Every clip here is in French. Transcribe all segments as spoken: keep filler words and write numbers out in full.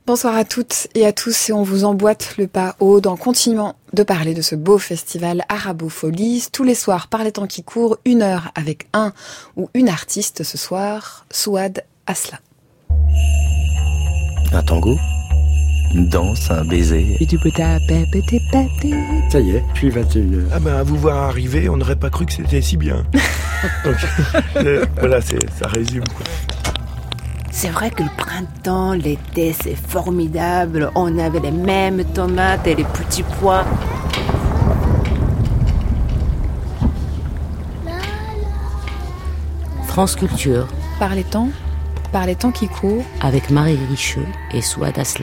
Bonsoir à toutes et à tous et on vous emboîte le pas haut en continuant de parler de ce beau festival Arabofolies. Tous les soirs, par les temps qui courent, une heure avec un ou une artiste. Ce soir, Souad Asla. Un tango, une danse, un baiser. Ça y est, puis vingt et une heures. Ah ben, à vous voir arriver, on n'aurait pas cru que c'était si bien. Donc, euh, voilà, c'est, ça résume, quoi. C'est vrai que le printemps, l'été, c'est formidable. On avait les mêmes tomates et les petits pois. France Culture. Par les temps, par les temps qui courent. Avec Marie Richeux et Souad Asla.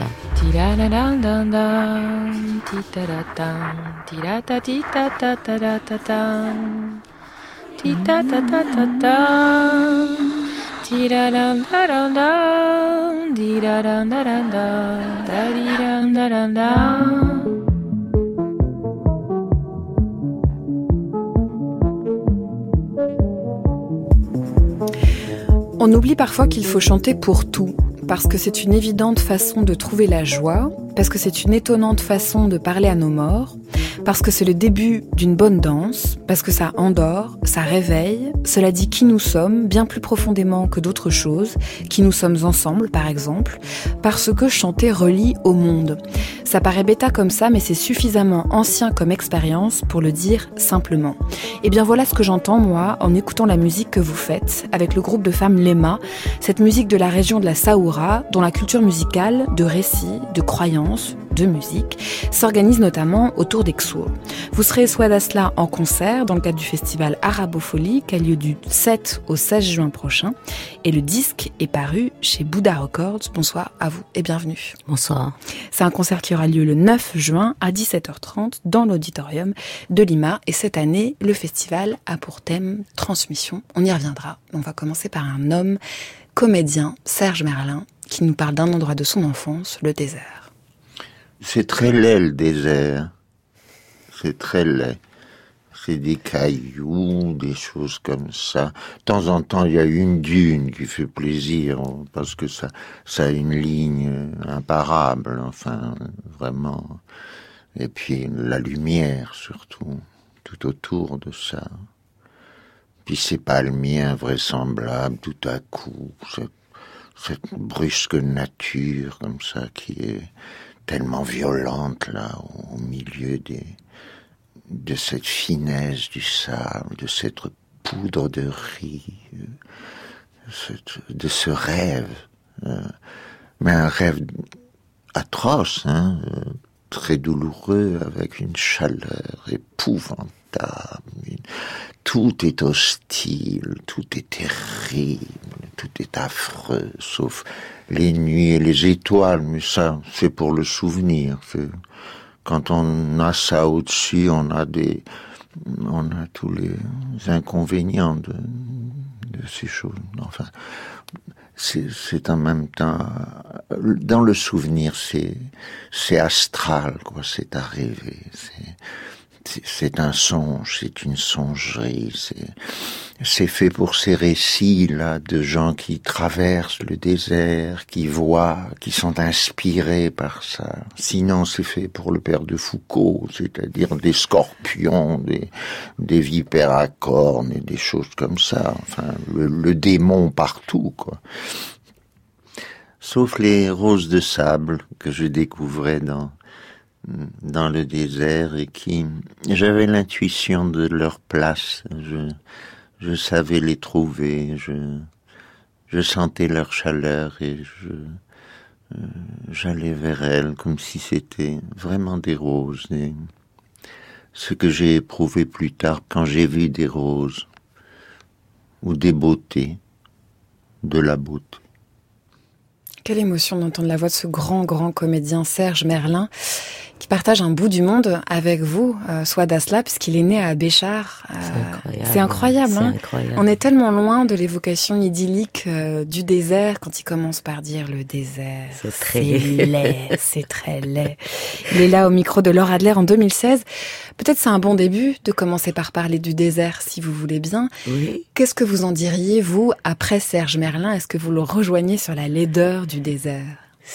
On oublie parfois qu'il faut chanter pour tout, parce que c'est une évidente façon de trouver la joie, parce que c'est une étonnante façon de parler à nos morts, parce que c'est le début d'une bonne danse, parce que ça endort, ça réveille, cela dit qui nous sommes, bien plus profondément que d'autres choses, qui nous sommes ensemble par exemple, parce que chanter relie au monde. Ça paraît bêta comme ça, mais c'est suffisamment ancien comme expérience pour le dire simplement. Et bien voilà ce que j'entends moi en écoutant la musique que vous faites avec le groupe de femmes Lema, cette musique de la région de la Saoura, dont la culture musicale, de récits, de croyances, de musique, s'organise notamment autour d'Exour. Vous serez Souad Asla en concert dans le cadre du festival Arabofolies qui a lieu du sept au seize juin prochain et le disque est paru chez Bouddha Records. Bonsoir à vous et bienvenue. Bonsoir. C'est un concert qui aura lieu le neuf juin à dix-sept heures trente dans l'auditorium de Lima et cette année, le festival a pour thème transmission. On y reviendra. On va commencer par un homme comédien, Serge Merlin, qui nous parle d'un endroit de son enfance, le désert. C'est très laid, le désert. C'est très laid. C'est des cailloux, des choses comme ça. De temps en temps, il y a une dune qui fait plaisir, parce que ça, ça a une ligne imparable, enfin, vraiment. Et puis, la lumière, surtout, tout autour de ça. Puis ces palmiers invraisemblables, tout à coup, cette, cette brusque nature, comme ça, qui est tellement violente, là, au milieu des, de cette finesse du sable, de cette poudre de riz, cette, de ce rêve. Euh, mais un rêve atroce, hein, euh, très douloureux, avec une chaleur épouvantable. Une, tout est hostile, tout est terrible, tout est affreux, sauf les nuits et les étoiles, mais ça, c'est pour le souvenir. C'est, quand on a ça au-dessus, on a des, on a tous les inconvénients de, de ces choses. Enfin, c'est, c'est en même temps, dans le souvenir, c'est, c'est astral, quoi. C'est arrivé. C'est, c'est, c'est un songe, c'est une songerie. C'est, c'est fait pour ces récits-là de gens qui traversent le désert, qui voient, qui sont inspirés par ça. Sinon, c'est fait pour le père de Foucault, c'est-à-dire des scorpions, des, des vipères à cornes et des choses comme ça. Enfin, le, le démon partout, quoi. Sauf les roses de sable que je découvrais dans dans le désert et qui, j'avais l'intuition de leur place. Je Je savais les trouver, je, je sentais leur chaleur et je, euh, j'allais vers elles comme si c'était vraiment des roses. Et ce que j'ai éprouvé plus tard quand j'ai vu des roses ou des beautés, de la beauté. Quelle émotion d'entendre la voix de ce grand, grand comédien Serge Merlin qui partage un bout du monde avec vous, euh, Souad Asla, puisqu'il est né à Béchar. Euh, c'est incroyable. C'est incroyable, c'est hein incroyable. On est tellement loin de l'évocation idyllique euh, du désert quand il commence par dire le désert. C'est très c'est laid, c'est très laid. Il est là au micro de Laure Adler en deux mille seize. Peut-être c'est un bon début de commencer par parler du désert, si vous voulez bien. Oui. Qu'est-ce que vous en diriez, vous, après Serge Merlin? Est-ce que vous le rejoignez sur la laideur du désert?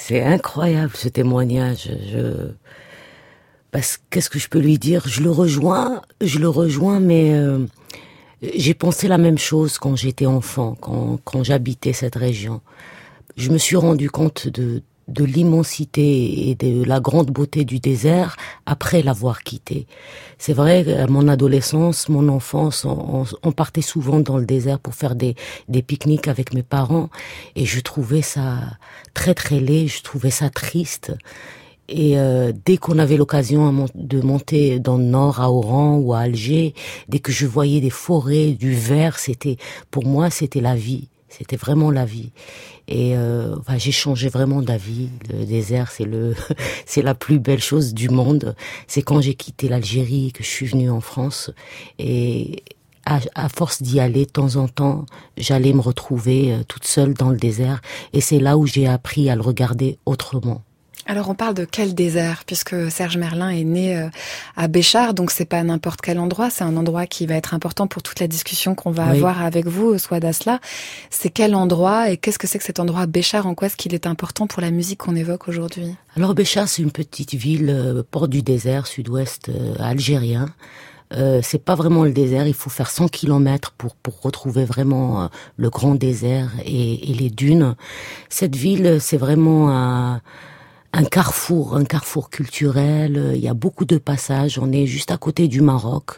C'est incroyable ce témoignage. Je... Parce qu'est-ce que je peux lui dire? Je le rejoins, je le rejoins, mais euh, j'ai pensé la même chose quand j'étais enfant, quand, quand j'habitais cette région. Je me suis rendu compte de, de l'immensité et de la grande beauté du désert après l'avoir quitté. C'est vrai, à mon adolescence, mon enfance, on, on, on partait souvent dans le désert pour faire des, des pique-niques avec mes parents, et je trouvais ça très très laid, je trouvais ça triste. Et euh, dès qu'on avait l'occasion mon- de monter dans le nord, à Oran ou à Alger, dès que je voyais des forêts, du vert, c'était, pour moi, c'était la vie. C'était vraiment la vie. Et euh, enfin, j'ai changé vraiment d'avis. Le désert, c'est le, c'est la plus belle chose du monde. C'est quand j'ai quitté l'Algérie que je suis venue en France. Et à, à force d'y aller de temps en temps, j'allais me retrouver euh, toute seule dans le désert. Et c'est là où j'ai appris à le regarder autrement. Alors on parle de quel désert, puisque Serge Merlin est né euh, à Béchar, donc c'est pas n'importe quel endroit, c'est un endroit qui va être important pour toute la discussion qu'on va Oui. avoir avec vous, Souad Asla. C'est quel endroit et qu'est-ce que c'est que cet endroit Béchar? En quoi est-ce qu'il est important pour la musique qu'on évoque aujourd'hui? Alors Béchar, c'est une petite ville, euh, port du désert, sud-ouest euh, algérien. Euh, c'est pas vraiment le désert, il faut faire cent kilomètres pour pour retrouver vraiment euh, le grand désert et, et les dunes. Cette ville, c'est vraiment un, un carrefour, un carrefour culturel. Il y a beaucoup de passages. On est juste à côté du Maroc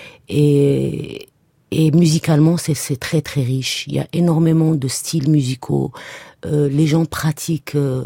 et et musicalement, c'est c'est très très riche. Il y a énormément de styles musicaux. Euh, les gens pratiquent. Euh,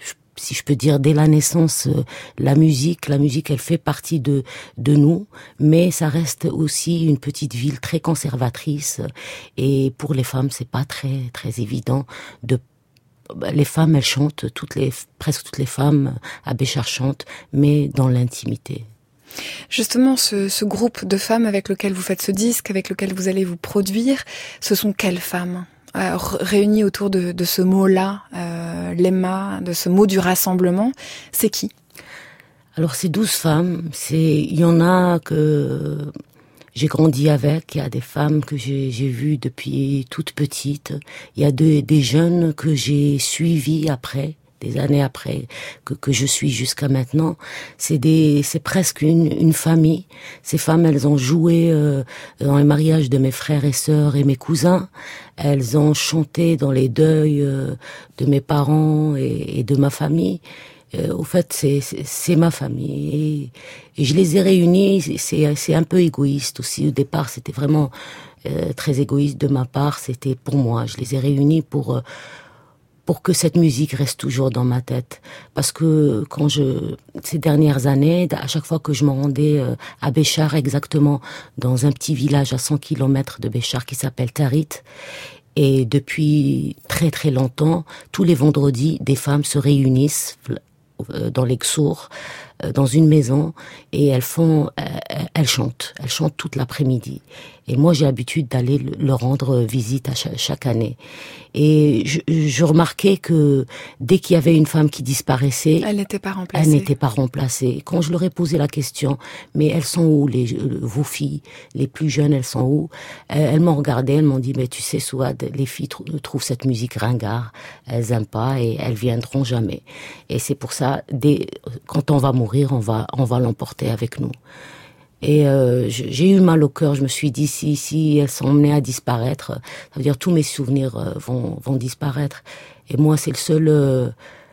si je peux dire, dès la naissance, euh, la musique, la musique, elle fait partie de de nous, mais ça reste aussi une petite ville très conservatrice. Et pour les femmes, c'est pas très très évident de. Les femmes, elles chantent, toutes les presque toutes les femmes à Béchar chantent, mais dans l'intimité. Justement, ce, ce groupe de femmes avec lequel vous faites ce disque, avec lequel vous allez vous produire, ce sont quelles femmes euh, réunies autour de, de ce mot-là, euh, l'Emma, de ce mot du rassemblement? C'est qui? Alors c'est douze femmes. C'est, il y en a que j'ai grandi avec. Il y a des femmes que j'ai, j'ai vues depuis toute petite. Il y a de, des jeunes que j'ai suivies après. Des années après, que, que je suis jusqu'à maintenant. C'est des, c'est presque une, une famille. Ces femmes, elles ont joué euh, dans les mariages de mes frères et sœurs et mes cousins. Elles ont chanté dans les deuils euh, de mes parents et, et de ma famille. Euh, au fait, c'est, c'est, c'est ma famille. Et, et je les ai réunies. C'est, c'est un peu égoïste aussi. Au départ, c'était vraiment euh, très égoïste de ma part. C'était pour moi. Je les ai réunies pour... Euh, pour que cette musique reste toujours dans ma tête. Parce que quand je, ces dernières années, à chaque fois que je me rendais à Béchar, exactement, dans un petit village à cent kilomètres de Béchar qui s'appelle Tarit, et depuis très très longtemps, tous les vendredis, des femmes se réunissent dans l'Exour, dans une maison, et elles font, elles chantent, elles chantent toute l'après-midi. Et moi, j'ai l'habitude d'aller leur rendre visite à chaque, chaque année. Et je, je remarquais que dès qu'il y avait une femme qui disparaissait, elle n'était pas remplacée. Elle n'était pas remplacée. Quand je leur ai posé la question, mais elles sont où, les, vos filles, les plus jeunes, elles sont où? Elles m'ont regardé, elles m'ont dit, mais tu sais, Souad, les filles trou- trouvent cette musique ringard, elles aiment pas et elles viendront jamais. Et c'est pour ça, dès, quand on va mourir, on va, on va l'emporter avec nous. Et euh, j'ai eu mal au cœur. Je me suis dit, si, si elles sont emmenées à disparaître, ça veut dire tous mes souvenirs euh, vont, vont disparaître. Et moi, c'est le seul, euh,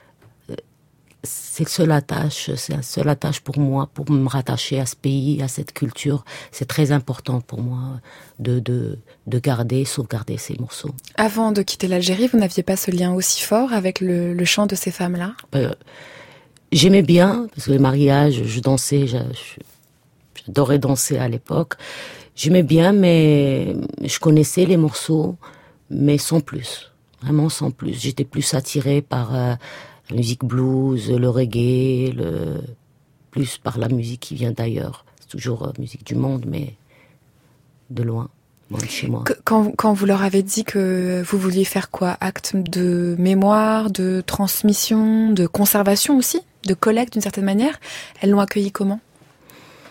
c'est le seul attache, c'est la seule attache pour moi, pour me rattacher à ce pays, à cette culture. C'est très important pour moi de, de, de garder, sauvegarder ces morceaux. Avant de quitter l'Algérie, vous n'aviez pas ce lien aussi fort avec le, le chant de ces femmes-là? euh, J'aimais bien, parce que les mariages, je dansais, je, je, j'adorais danser à l'époque. J'aimais bien, mais je connaissais les morceaux, mais sans plus. Vraiment sans plus. J'étais plus attirée par euh, la musique blues, le reggae, le... plus par la musique qui vient d'ailleurs. C'est toujours euh, musique du monde, mais de loin, loin de chez moi. Quand, quand vous leur avez dit que vous vouliez faire quoi? Acte de mémoire, de transmission, de conservation aussi, de collecte d'une certaine manière, elles l'ont accueilli comment?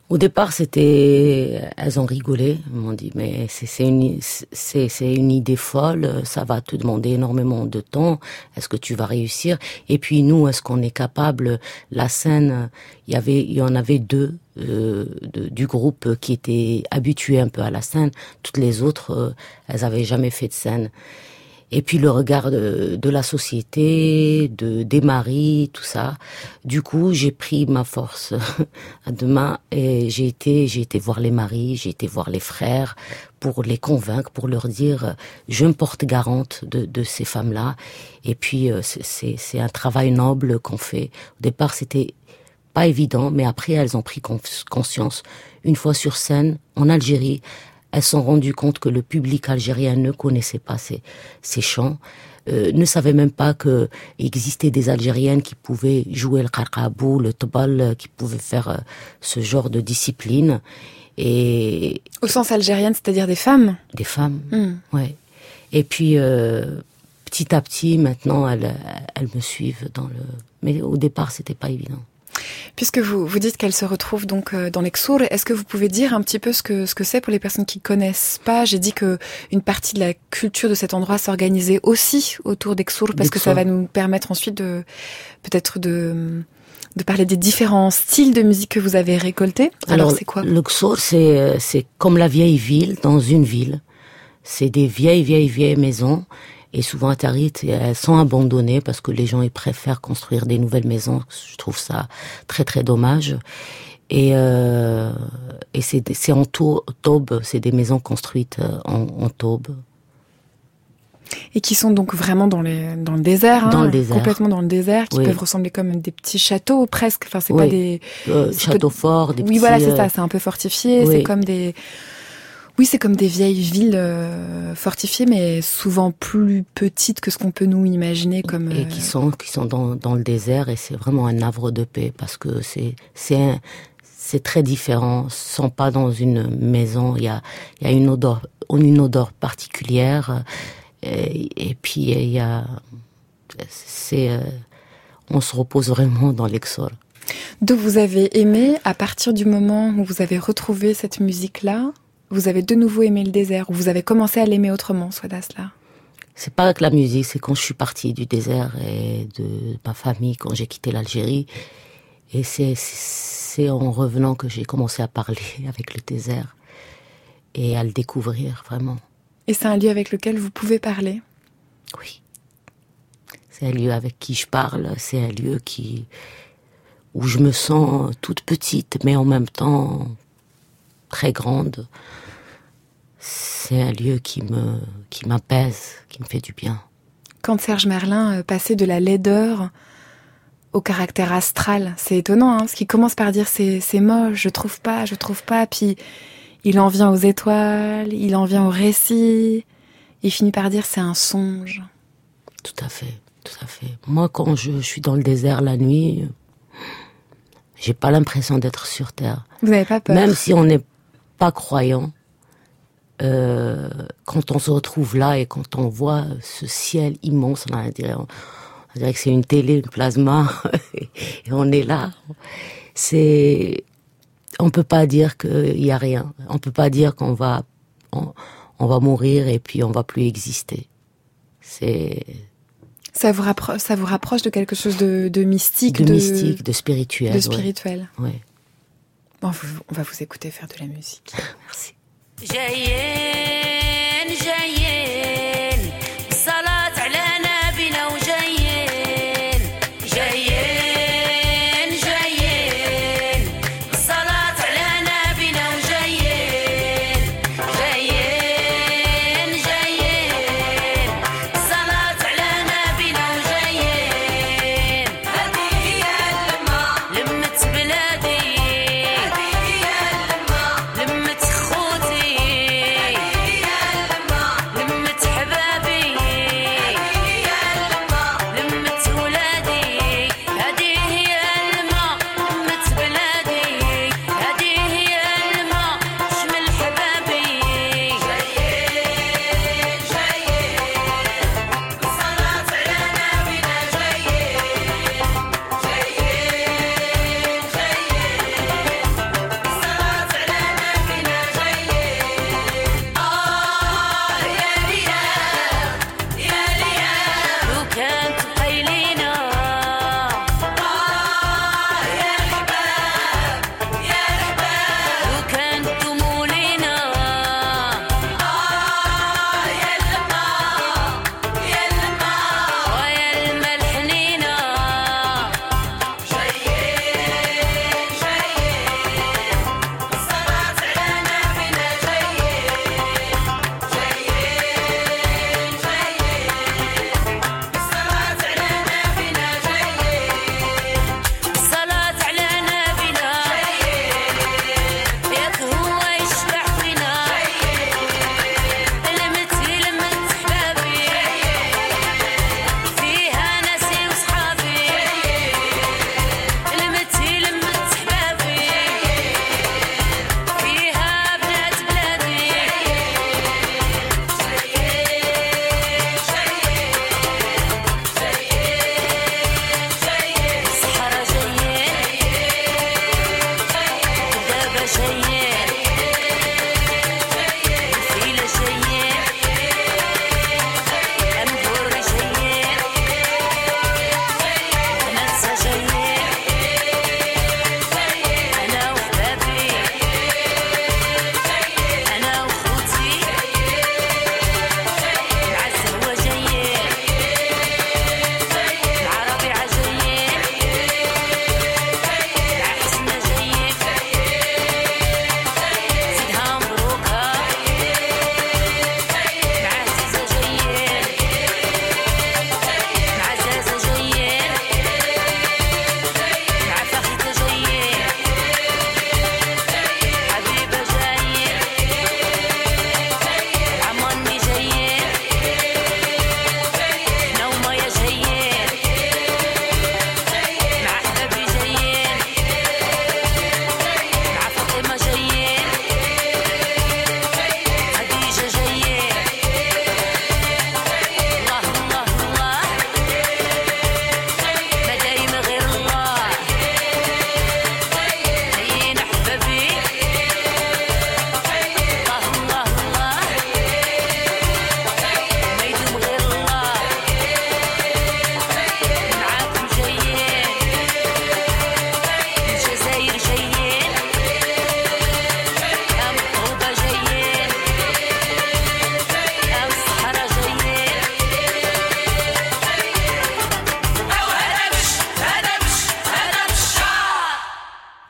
Au départ, c'était, elles ont rigolé. Elles m'ont dit, mais c'est, c'est une, c'est, c'est une idée folle. Ça va te demander énormément de temps. Est-ce que tu vas réussir? Et puis nous, est-ce qu'on est capable? La scène, il y avait, il y en avait deux euh, de, du groupe qui étaient habitués un peu à la scène. Toutes les autres, euh, elles avaient jamais fait de scène. Et puis le regard de, de la société, de des maris, tout ça. Du coup, j'ai pris ma force à deux mains et j'ai été, j'ai été voir les maris, j'ai été voir les frères pour les convaincre, pour leur dire, je me porte garante de, de ces femmes-là. Et puis c'est, c'est, c'est un travail noble qu'on fait. Au départ, c'était pas évident, mais après elles ont pris conscience. Une fois sur scène, en Algérie, elles se sont rendues compte que le public algérien ne connaissait pas ces, ces chants, euh, ne savait même pas qu'il existait des Algériennes qui pouvaient jouer le qarqabou, le tobal, qui pouvaient faire euh, ce genre de discipline. Et au sens algérienne, c'est-à-dire des femmes? Des femmes, mmh. ouais. Et puis, euh, petit à petit, maintenant, elles, elles me suivent dans le... Mais au départ, c'était pas évident. Puisque vous, vous dites qu'elle se retrouve donc dans l'Exour, est-ce que vous pouvez dire un petit peu ce que, ce que c'est pour les personnes qui connaissent pas? J'ai dit que une partie de la culture de cet endroit s'organisait aussi autour d'Exour, parce D'Exour. que ça va nous permettre ensuite de, peut-être de, de parler des différents styles de musique que vous avez récoltés. Alors, Alors c'est quoi? L'Exour, c'est, c'est comme la vieille ville dans une ville. C'est des vieilles, vieilles, vieilles maisons. Et souvent à Tarit, elles sont abandonnées parce que les gens ils préfèrent construire des nouvelles maisons. Je trouve ça très très dommage. Et euh, et c'est c'est en taube, c'est des maisons construites en, en taube. Et qui sont donc vraiment dans les dans le désert, hein, dans le désert, complètement dans le désert, qui oui. peuvent ressembler comme des petits châteaux presque. Enfin c'est oui. pas des euh, châteaux peu... forts, des oui, petits. Oui voilà c'est ça, c'est un peu fortifié. Oui. C'est comme des Oui, c'est comme des vieilles villes euh, fortifiées, mais souvent plus petites que ce qu'on peut nous imaginer comme. Et qui sont qui sont dans dans le désert, et c'est vraiment un havre de paix parce que c'est c'est un, c'est très différent. Sont pas dans une maison, il y a il y a une odeur une odeur particulière, et, et puis il y a c'est euh, on se repose vraiment dans l'Exour. Donc vous avez aimé à partir du moment où vous avez retrouvé cette musique-là. Vous avez de nouveau aimé le désert, ou vous avez commencé à l'aimer autrement, Swadas, là? C'est pas que la musique, c'est quand je suis partie du désert et de ma famille, quand j'ai quitté l'Algérie. Et c'est, c'est en revenant que j'ai commencé à parler avec le désert et à le découvrir, vraiment. Et c'est un lieu avec lequel vous pouvez parler? Oui. C'est un lieu avec qui je parle, c'est un lieu qui, où je me sens toute petite, mais en même temps très grande. C'est un lieu qui me, qui m'apaise, qui me fait du bien. Quand Serge Merlin passait de la laideur au caractère astral, c'est étonnant, hein, parce qu'il commence par dire c'est, c'est moche, je trouve pas, je trouve pas, puis il en vient aux étoiles, il en vient au récit, il finit par dire c'est un songe. Tout à fait, tout à fait. Moi, quand je, je suis dans le désert la nuit, j'ai pas l'impression d'être sur Terre. Vous n'avez pas peur? Même si on n'est pas croyant, euh, quand on se retrouve là et quand on voit ce ciel immense, on dirait, on, on dirait que c'est une télé, une plasma, et on est là. C'est, on peut pas dire qu'il y a rien. On peut pas dire qu'on va, on, on va mourir et puis on va plus exister. C'est. Ça vous rapproche, ça vous rapproche de quelque chose de, de mystique, de, de mystique, de spirituel. De spirituel. Ouais. Ouais. Bon, on va vous écouter faire de la musique. Merci. جايين جايين الصلاة على نبينا وجايين جايين جايين الصلاة على نبينا وجايين جايين جايين الصلاة على نبينا وجايين هذه هي اللمة لمة بلادي هذه هي اللمة لمة خوتي لمة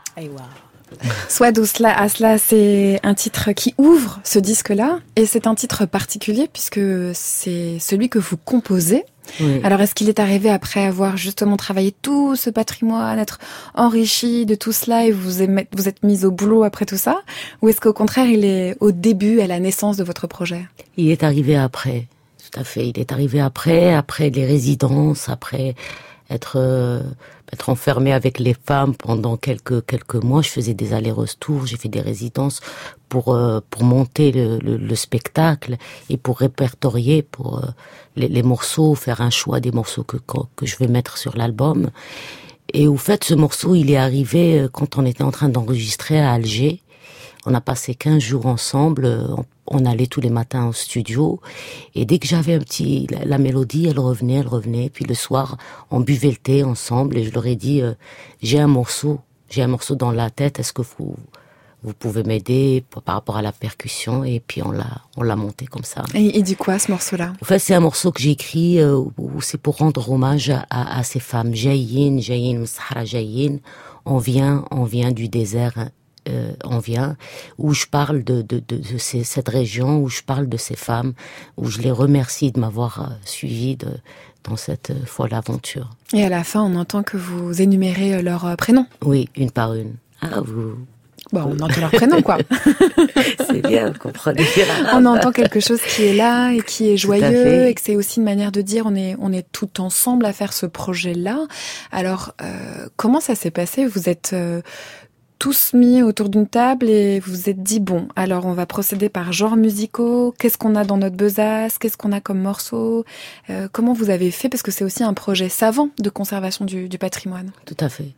Soit Asla, Asla, c'est un titre qui ouvre ce disque-là, et c'est un titre particulier puisque c'est celui que vous composez. Oui. Alors, est-ce qu'il est arrivé après avoir justement travaillé tout ce patrimoine, être enrichi de tout cela, et vous vous êtes mis au boulot après tout ça, ou est-ce qu'au contraire, il est au début, à la naissance de votre projet? Il est arrivé après, tout à fait. Il est arrivé après, après les résidences, après être euh, être enfermé avec les femmes pendant quelques quelques mois. Je faisais des allers-retours, j'ai fait des résidences pour euh, pour monter le, le, le spectacle et pour répertorier pour euh, les, les morceaux, faire un choix des morceaux que que je veux mettre sur l'album. Et au fait, ce morceau, il est arrivé quand on était en train d'enregistrer à Alger. On a passé quinze jours ensemble. On, on allait tous les matins au studio. Et dès que j'avais un petit, la, la mélodie, elle revenait, elle revenait. Puis le soir, on buvait le thé ensemble. Et je leur ai dit, euh, j'ai un morceau, j'ai un morceau dans la tête. Est-ce que vous, vous pouvez m'aider par rapport à la percussion? Et puis on l'a, on l'a monté comme ça. Et il dit quoi, ce morceau-là? En fait, c'est un morceau que j'ai écrit euh, où c'est pour rendre hommage à, à, à ces femmes. Jayin, Jayin, Sahara Jayin. On vient, on vient du désert. Euh, on vient, où je parle de, de, de, de ces, cette région, où je parle de ces femmes, où je les remercie de m'avoir euh, suivi de, dans cette euh, folle aventure. Et à la fin, on entend que vous énumérez euh, leurs euh, prénoms. Oui, une par une. Ah, vous... Bon, on entend leurs prénoms, quoi. C'est bien, vous comprenez bien. On entend quelque chose qui est là et qui est joyeux, et que c'est aussi une manière de dire on est, on est tout ensemble à faire ce projet-là. Alors, euh, comment ça s'est passé? Vous êtes... Euh, tous mis autour d'une table et vous vous êtes dit, bon, alors on va procéder par genres musicaux, qu'est-ce qu'on a dans notre besace, qu'est-ce qu'on a comme morceaux, euh, comment vous avez fait, parce que c'est aussi un projet savant de conservation du, du patrimoine. Tout à fait.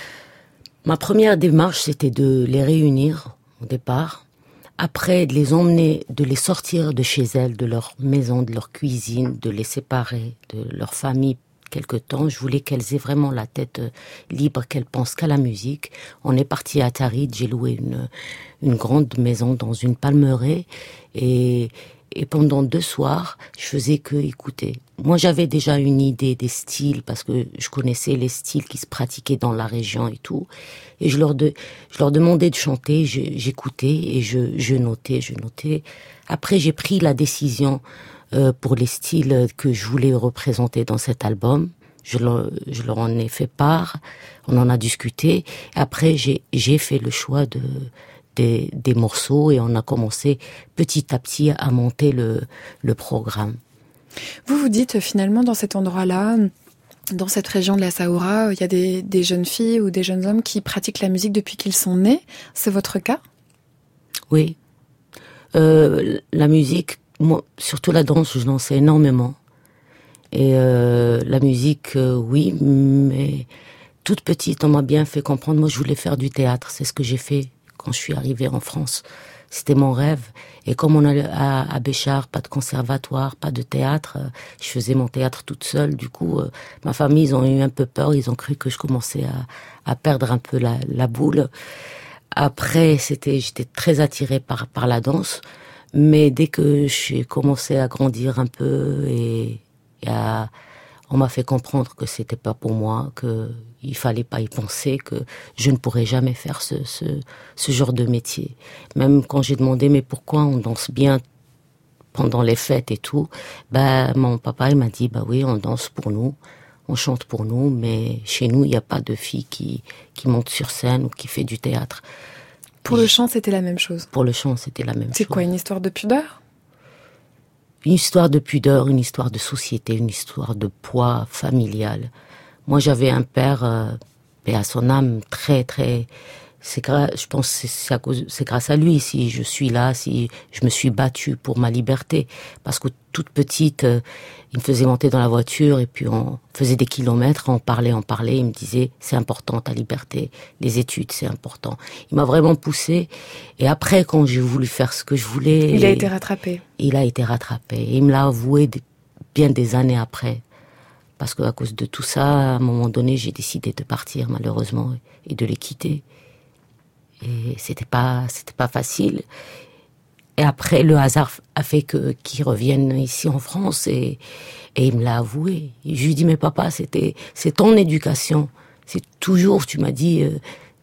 Ma première démarche, c'était de les réunir au départ, après de les emmener, de les sortir de chez elles, de leur maison, de leur cuisine, de les séparer de leur famille quelque temps. Je voulais qu'elles aient vraiment la tête libre, qu'elles pensent qu'à la musique. On est parti à Tarid, j'ai loué une, une grande maison dans une palmeraie et, et pendant deux soirs, je faisais que écouter. Moi, j'avais déjà une idée des styles parce que je connaissais les styles qui se pratiquaient dans la région et tout. Et je leur, de, je leur demandais de chanter, je, j'écoutais et je, je notais, je notais. Après, j'ai pris la décision Euh, pour les styles que je voulais représenter dans cet album. Je leur, je leur en ai fait part, on en a discuté. Après, j'ai, j'ai fait le choix de, des, des morceaux et on a commencé petit à petit à monter le, le programme. Vous vous dites finalement dans cet endroit-là, dans cette région de la Saoura, il y a des, des jeunes filles ou des jeunes hommes qui pratiquent la musique depuis qu'ils sont nés. C'est votre cas? Oui. Euh, la musique, moi, surtout la danse, je dansais énormément. Et euh, la musique, euh, oui, mais toute petite, on m'a bien fait comprendre. Moi, je voulais faire du théâtre. C'est ce que j'ai fait quand je suis arrivée en France. C'était mon rêve. Et comme on allait à, à Béchar, pas de conservatoire, pas de théâtre, euh, je faisais mon théâtre toute seule. Du coup, euh, ma famille, ils ont eu un peu peur. Ils ont cru que je commençais à, à perdre un peu la, la boule. Après, c'était, j'étais très attirée par, par la danse. Mais dès que j'ai commencé à grandir un peu et, et à, on m'a fait comprendre que c'était pas pour moi, que il fallait pas y penser, que je ne pourrais jamais faire ce, ce, ce genre de métier. Même quand j'ai demandé mais pourquoi on danse bien pendant les fêtes et tout, bah mon papa il m'a dit bah oui on danse pour nous, on chante pour nous, mais chez nous il n'y a pas de fille qui qui monte sur scène ou qui fait du théâtre. Pour le chant, c'était la même chose. Pour le chant, c'était la même chose. C'est quoi, une histoire de pudeur? Une histoire de pudeur, une histoire de société, une histoire de poids familial. Moi, j'avais un père, euh, paix à son âme, très, très... C'est gra- je pense que c'est, c'est, à cause, c'est grâce à lui si je suis là, si je me suis battue pour ma liberté. Parce que toute petite, euh, il me faisait monter dans la voiture et puis on faisait des kilomètres, on parlait, on parlait. Il me disait, c'est important ta liberté, les études, c'est important. Il m'a vraiment poussée. Et après, quand j'ai voulu faire ce que je voulais... Il a été rattrapé. Il a été rattrapé. Et il me l'a avoué des, bien des années après. Parce qu'à cause de tout ça, à un moment donné, j'ai décidé de partir, malheureusement, et de les quitter. Et c'était pas, c'était pas facile. Et après, le hasard a fait que, qu'ils reviennent ici en France et, et il me l'a avoué. Et je lui ai dit, mais papa, c'était, c'est ton éducation. C'est toujours, tu m'as dit, euh,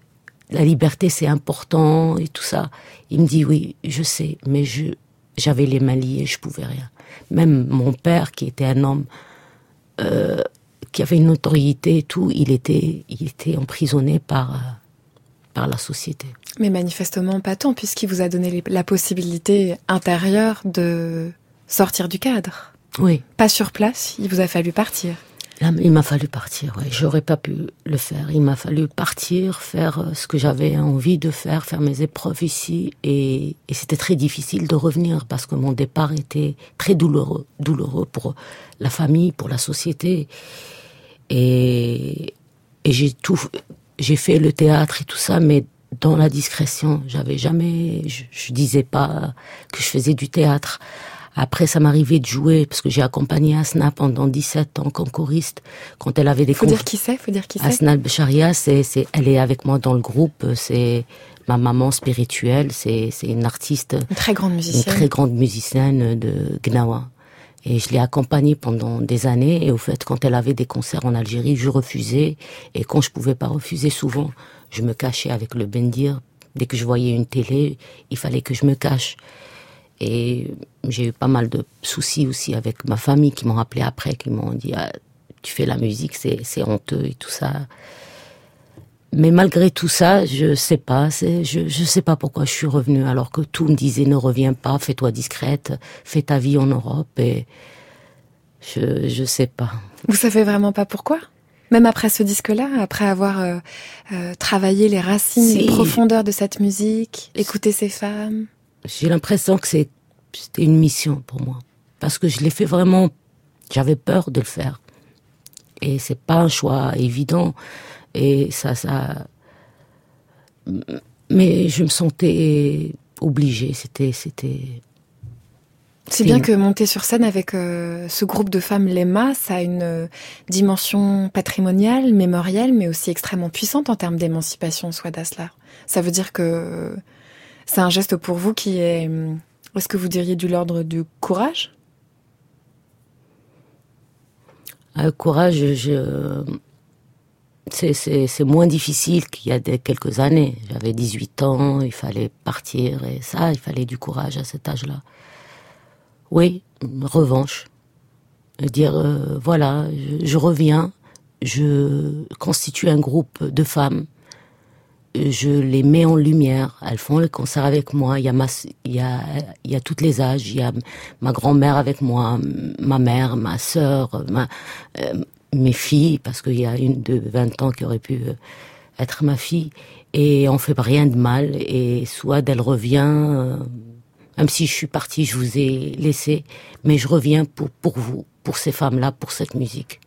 la liberté c'est important et tout ça. Il me dit oui, je sais, mais je j'avais les mains liées, je pouvais rien. Même mon père, qui était un homme euh, qui avait une autorité et tout, il était il était emprisonné par euh, par la société. Mais manifestement pas tant, puisqu'il vous a donné les- la possibilité intérieure de sortir du cadre. Oui. Pas sur place, il vous a fallu partir. Là, il m'a fallu partir, ouais. J'aurais pas pu le faire. Il m'a fallu partir, faire euh, ce que j'avais envie de faire, faire mes épreuves ici. Et, et c'était très difficile de revenir parce que mon départ était très douloureux, douloureux pour la famille, pour la société. Et, et j'ai tout, j'ai fait le théâtre et tout ça, mais dans la discrétion. J'avais jamais, je, je disais pas que je faisais du théâtre. Après, ça m'arrivait de jouer, parce que j'ai accompagné Asna pendant dix-sept ans comme choriste, quand elle avait des Faut conf- dire qui c'est, faut dire qui c'est. Asna Becharia, c'est, c'est, elle est avec moi dans le groupe, c'est ma maman spirituelle, c'est, c'est une artiste, Une très grande une musicienne. très grande musicienne de Gnawa. Et je l'ai accompagnée pendant des années, et au fait, quand elle avait des concerts en Algérie, je refusais, et quand je pouvais pas refuser souvent, je me cachais avec le bendir. Dès que je voyais une télé, il fallait que je me cache. Et j'ai eu pas mal de soucis aussi avec ma famille qui m'ont rappelé après, qui m'ont dit ah, tu fais la musique, c'est, c'est honteux et tout ça. Mais malgré tout ça, je sais pas, c'est, je, je sais pas pourquoi je suis revenue alors que tout me disait ne reviens pas, fais-toi discrète, fais ta vie en Europe et je, je sais pas. Vous savez vraiment pas pourquoi? Même après ce disque-là, après avoir euh, euh, travaillé les racines, Si. les profondeurs de cette musique, écouté ces femmes. J'ai l'impression que c'est, c'était une mission pour moi. Parce que je l'ai fait vraiment, j'avais peur de le faire. Et c'est pas un choix évident. Et ça, ça, mais je me sentais obligée. C'était, c'était, C'est bien que monter sur scène avec euh, ce groupe de femmes Lema, ça a une euh, dimension patrimoniale, mémorielle, mais aussi extrêmement puissante en termes d'émancipation, Souad Aslar. Ça veut dire que c'est un geste pour vous qui est, euh, est-ce que vous diriez de l'ordre du courage? un courage, je, c'est, c'est, c'est moins difficile qu'il y a des, quelques années. J'avais dix-huit ans, il fallait partir et ça, il fallait du courage à cet âge-là. Oui, une revanche. Dire, euh, voilà, je, je reviens, je constitue un groupe de femmes, je les mets en lumière, elles font les concerts avec moi, il y a, ma, il y a, il y a tous les âges, il y a ma grand-mère avec moi, ma mère, ma sœur, ma, euh, mes filles, parce qu'il y a une de vingt ans qui aurait pu être ma fille, et on fait rien de mal, et Souad, elle revient... Euh, Même si je suis partie, je vous ai laissé, mais je reviens pour, pour vous, pour ces femmes-là, pour cette musique.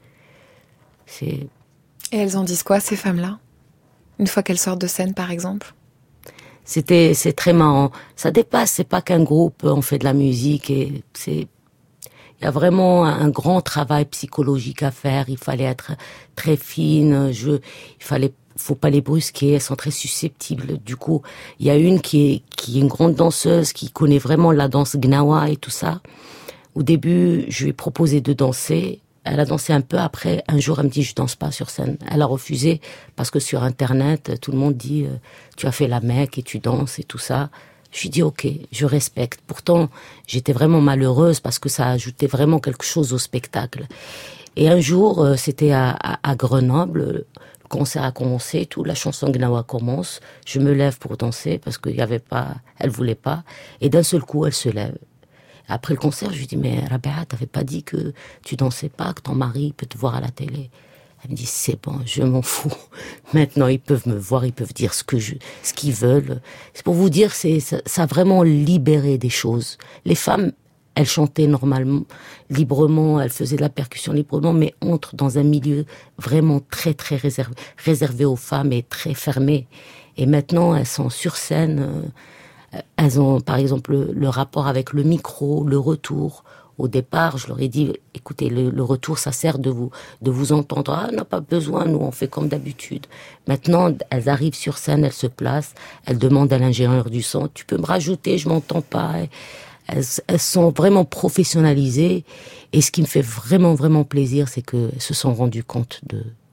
C'est... Et elles en disent quoi, ces femmes-là? Une fois qu'elles sortent de scène, par exemple? C'était, c'est très marrant. Ça dépasse, c'est pas qu'un groupe, on fait de la musique et c'est, il y a vraiment un grand travail psychologique à faire. Il fallait être très fine, je, il fallait faut pas les brusquer, elles sont très susceptibles. Du coup, il y a une qui est, qui est une grande danseuse, qui connaît vraiment la danse Gnawa et tout ça. Au début, je lui ai proposé de danser. Elle a dansé un peu. Après, un jour, elle me dit, je danse pas sur scène. Elle a refusé parce que sur Internet, tout le monde dit, euh, tu as fait la Mecque et tu danses et tout ça. Je lui ai dit, ok, je respecte. Pourtant, j'étais vraiment malheureuse parce que ça ajoutait vraiment quelque chose au spectacle. Et un jour, euh, c'était à, à, à Grenoble, le concert a commencé, tout, la chanson Gnawa commence. Je me lève pour danser parce qu'il y avait pas, elle voulait pas. Et d'un seul coup, elle se lève. Après le concert, je lui dis, mais Rabia, t'avais pas dit que tu dansais pas, que ton mari peut te voir à la télé? Elle me dit, c'est bon, je m'en fous. Maintenant, ils peuvent me voir, ils peuvent dire ce que je, ce qu'ils veulent. C'est pour vous dire, c'est, ça, ça a vraiment libéré des choses. Les femmes, elles chantaient normalement, librement, elles faisaient de la percussion librement, mais entrent dans un milieu vraiment très, très réservé, réservé aux femmes et très fermé. Et maintenant, elles sont sur scène, euh, elles ont, par exemple, le, le rapport avec le micro, le retour. Au départ, je leur ai dit, écoutez, le, le retour, ça sert de vous, de vous entendre. Ah, on n'a pas besoin, nous, on fait comme d'habitude. Maintenant, elles arrivent sur scène, elles se placent, elles demandent à l'ingénieur du son, tu peux me rajouter, je m'entends pas. Elles, elles sont vraiment professionnalisées. Et ce qui me fait vraiment, vraiment plaisir, c'est qu'elles se sont rendues compte de,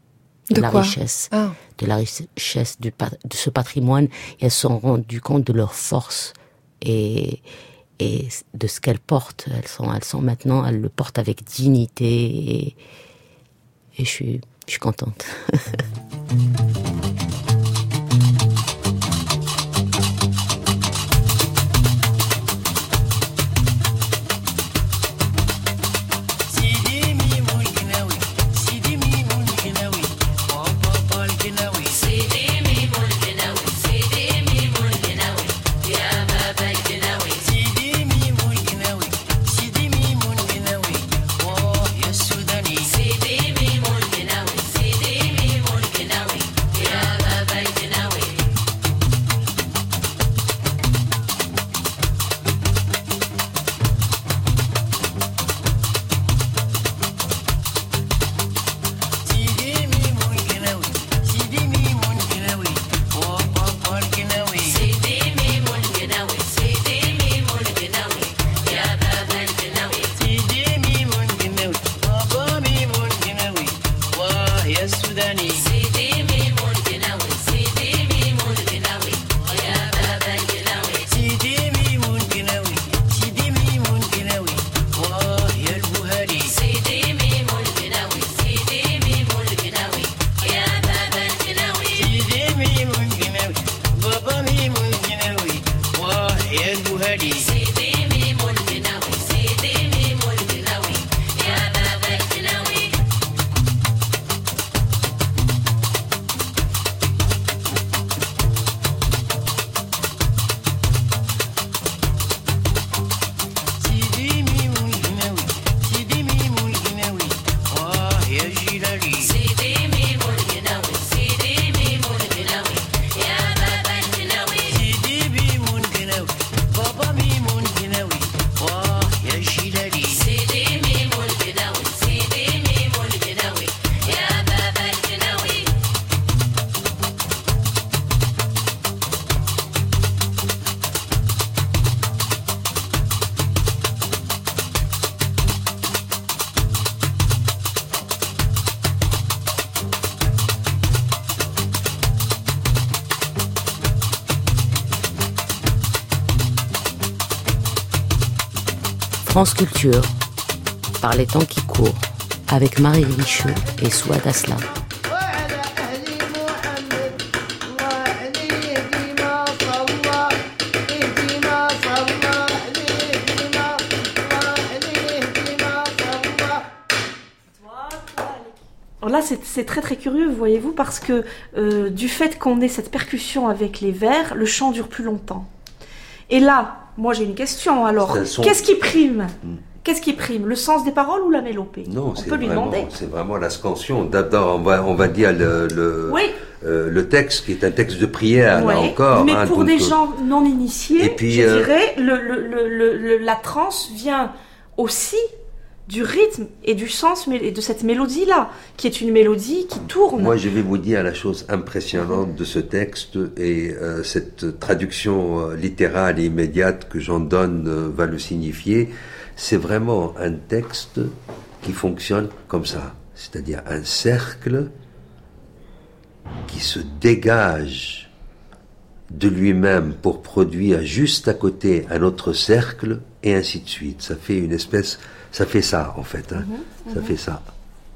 de, De la quoi richesse, Ah. de la richesse du, pa- de ce patrimoine. Et elles se sont rendues compte de leur force et, et de ce qu'elles portent. Elles sont, elles sont maintenant, elles le portent avec dignité et, et je suis, je suis contente. France Culture, par les temps qui courent, avec Marie Richaud et Souad Aslam. Alors là, c'est, c'est très très curieux, voyez-vous, parce que euh, du fait qu'on ait cette percussion avec les vers, le chant dure plus longtemps. Et là, moi j'ai une question, alors, son... qu'est-ce qui prime hmm. Qu'est-ce qui prime, le sens des paroles ou la mélopée? Non, on c'est peut lui vraiment, demander. C'est vraiment la scansion. D'abord, on va, on va dire le, le, oui. euh, le texte qui est un texte de prière, ouais. là encore. Mais hein, pour donc, des gens non initiés, et puis, je euh... dirais, le, le, le, le, la transe vient aussi du rythme et du sens et de cette mélodie-là, qui est une mélodie qui tourne. Moi, je vais vous dire la chose impressionnante de ce texte, et euh, cette traduction euh, littérale et immédiate que j'en donne euh, va le signifier. C'est vraiment un texte qui fonctionne comme ça, c'est-à-dire un cercle qui se dégage de lui-même pour produire juste à côté un autre cercle, et ainsi de suite. Ça fait une espèce... Ça fait ça, en fait. Hein. Mmh, ça mmh. fait ça.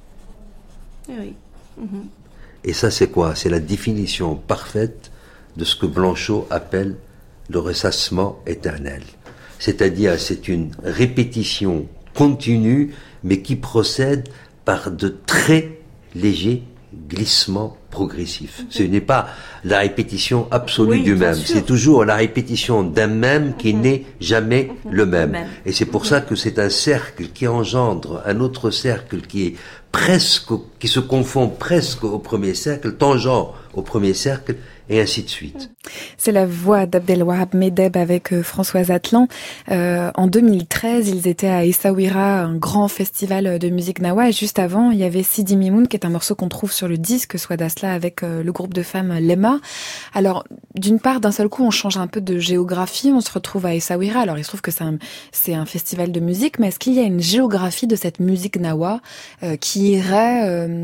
Oui. Mmh. Et ça, c'est quoi? C'est la définition parfaite de ce que Blanchot appelle le ressassement éternel. C'est-à-dire, c'est une répétition continue, mais qui procède par de très légers glissements progressifs. Mmh. Ce n'est pas la répétition absolue oui, du même. Sûr. C'est toujours la répétition d'un même qui mmh. n'est jamais mmh. le même. même. Et c'est pour mmh. ça que c'est un cercle qui engendre un autre cercle qui est presque, qui se confond presque au premier cercle, tangent au premier cercle, et ainsi de suite. C'est la voix d'Abdelwahab Medeb avec euh, Françoise Atlan. Euh, en deux mille treize, ils étaient à Essaouira, un grand festival de musique nawa, et juste avant, il y avait Sidi Mimoun, qui est un morceau qu'on trouve sur le disque Souad Aslam avec euh, le groupe de femmes Lema. Alors, d'une part, d'un seul coup, on change un peu de géographie, on se retrouve à Essaouira. Alors, il se trouve que c'est un, c'est un festival de musique, mais est-ce qu'il y a une géographie de cette musique nawa euh, qui irait... Euh,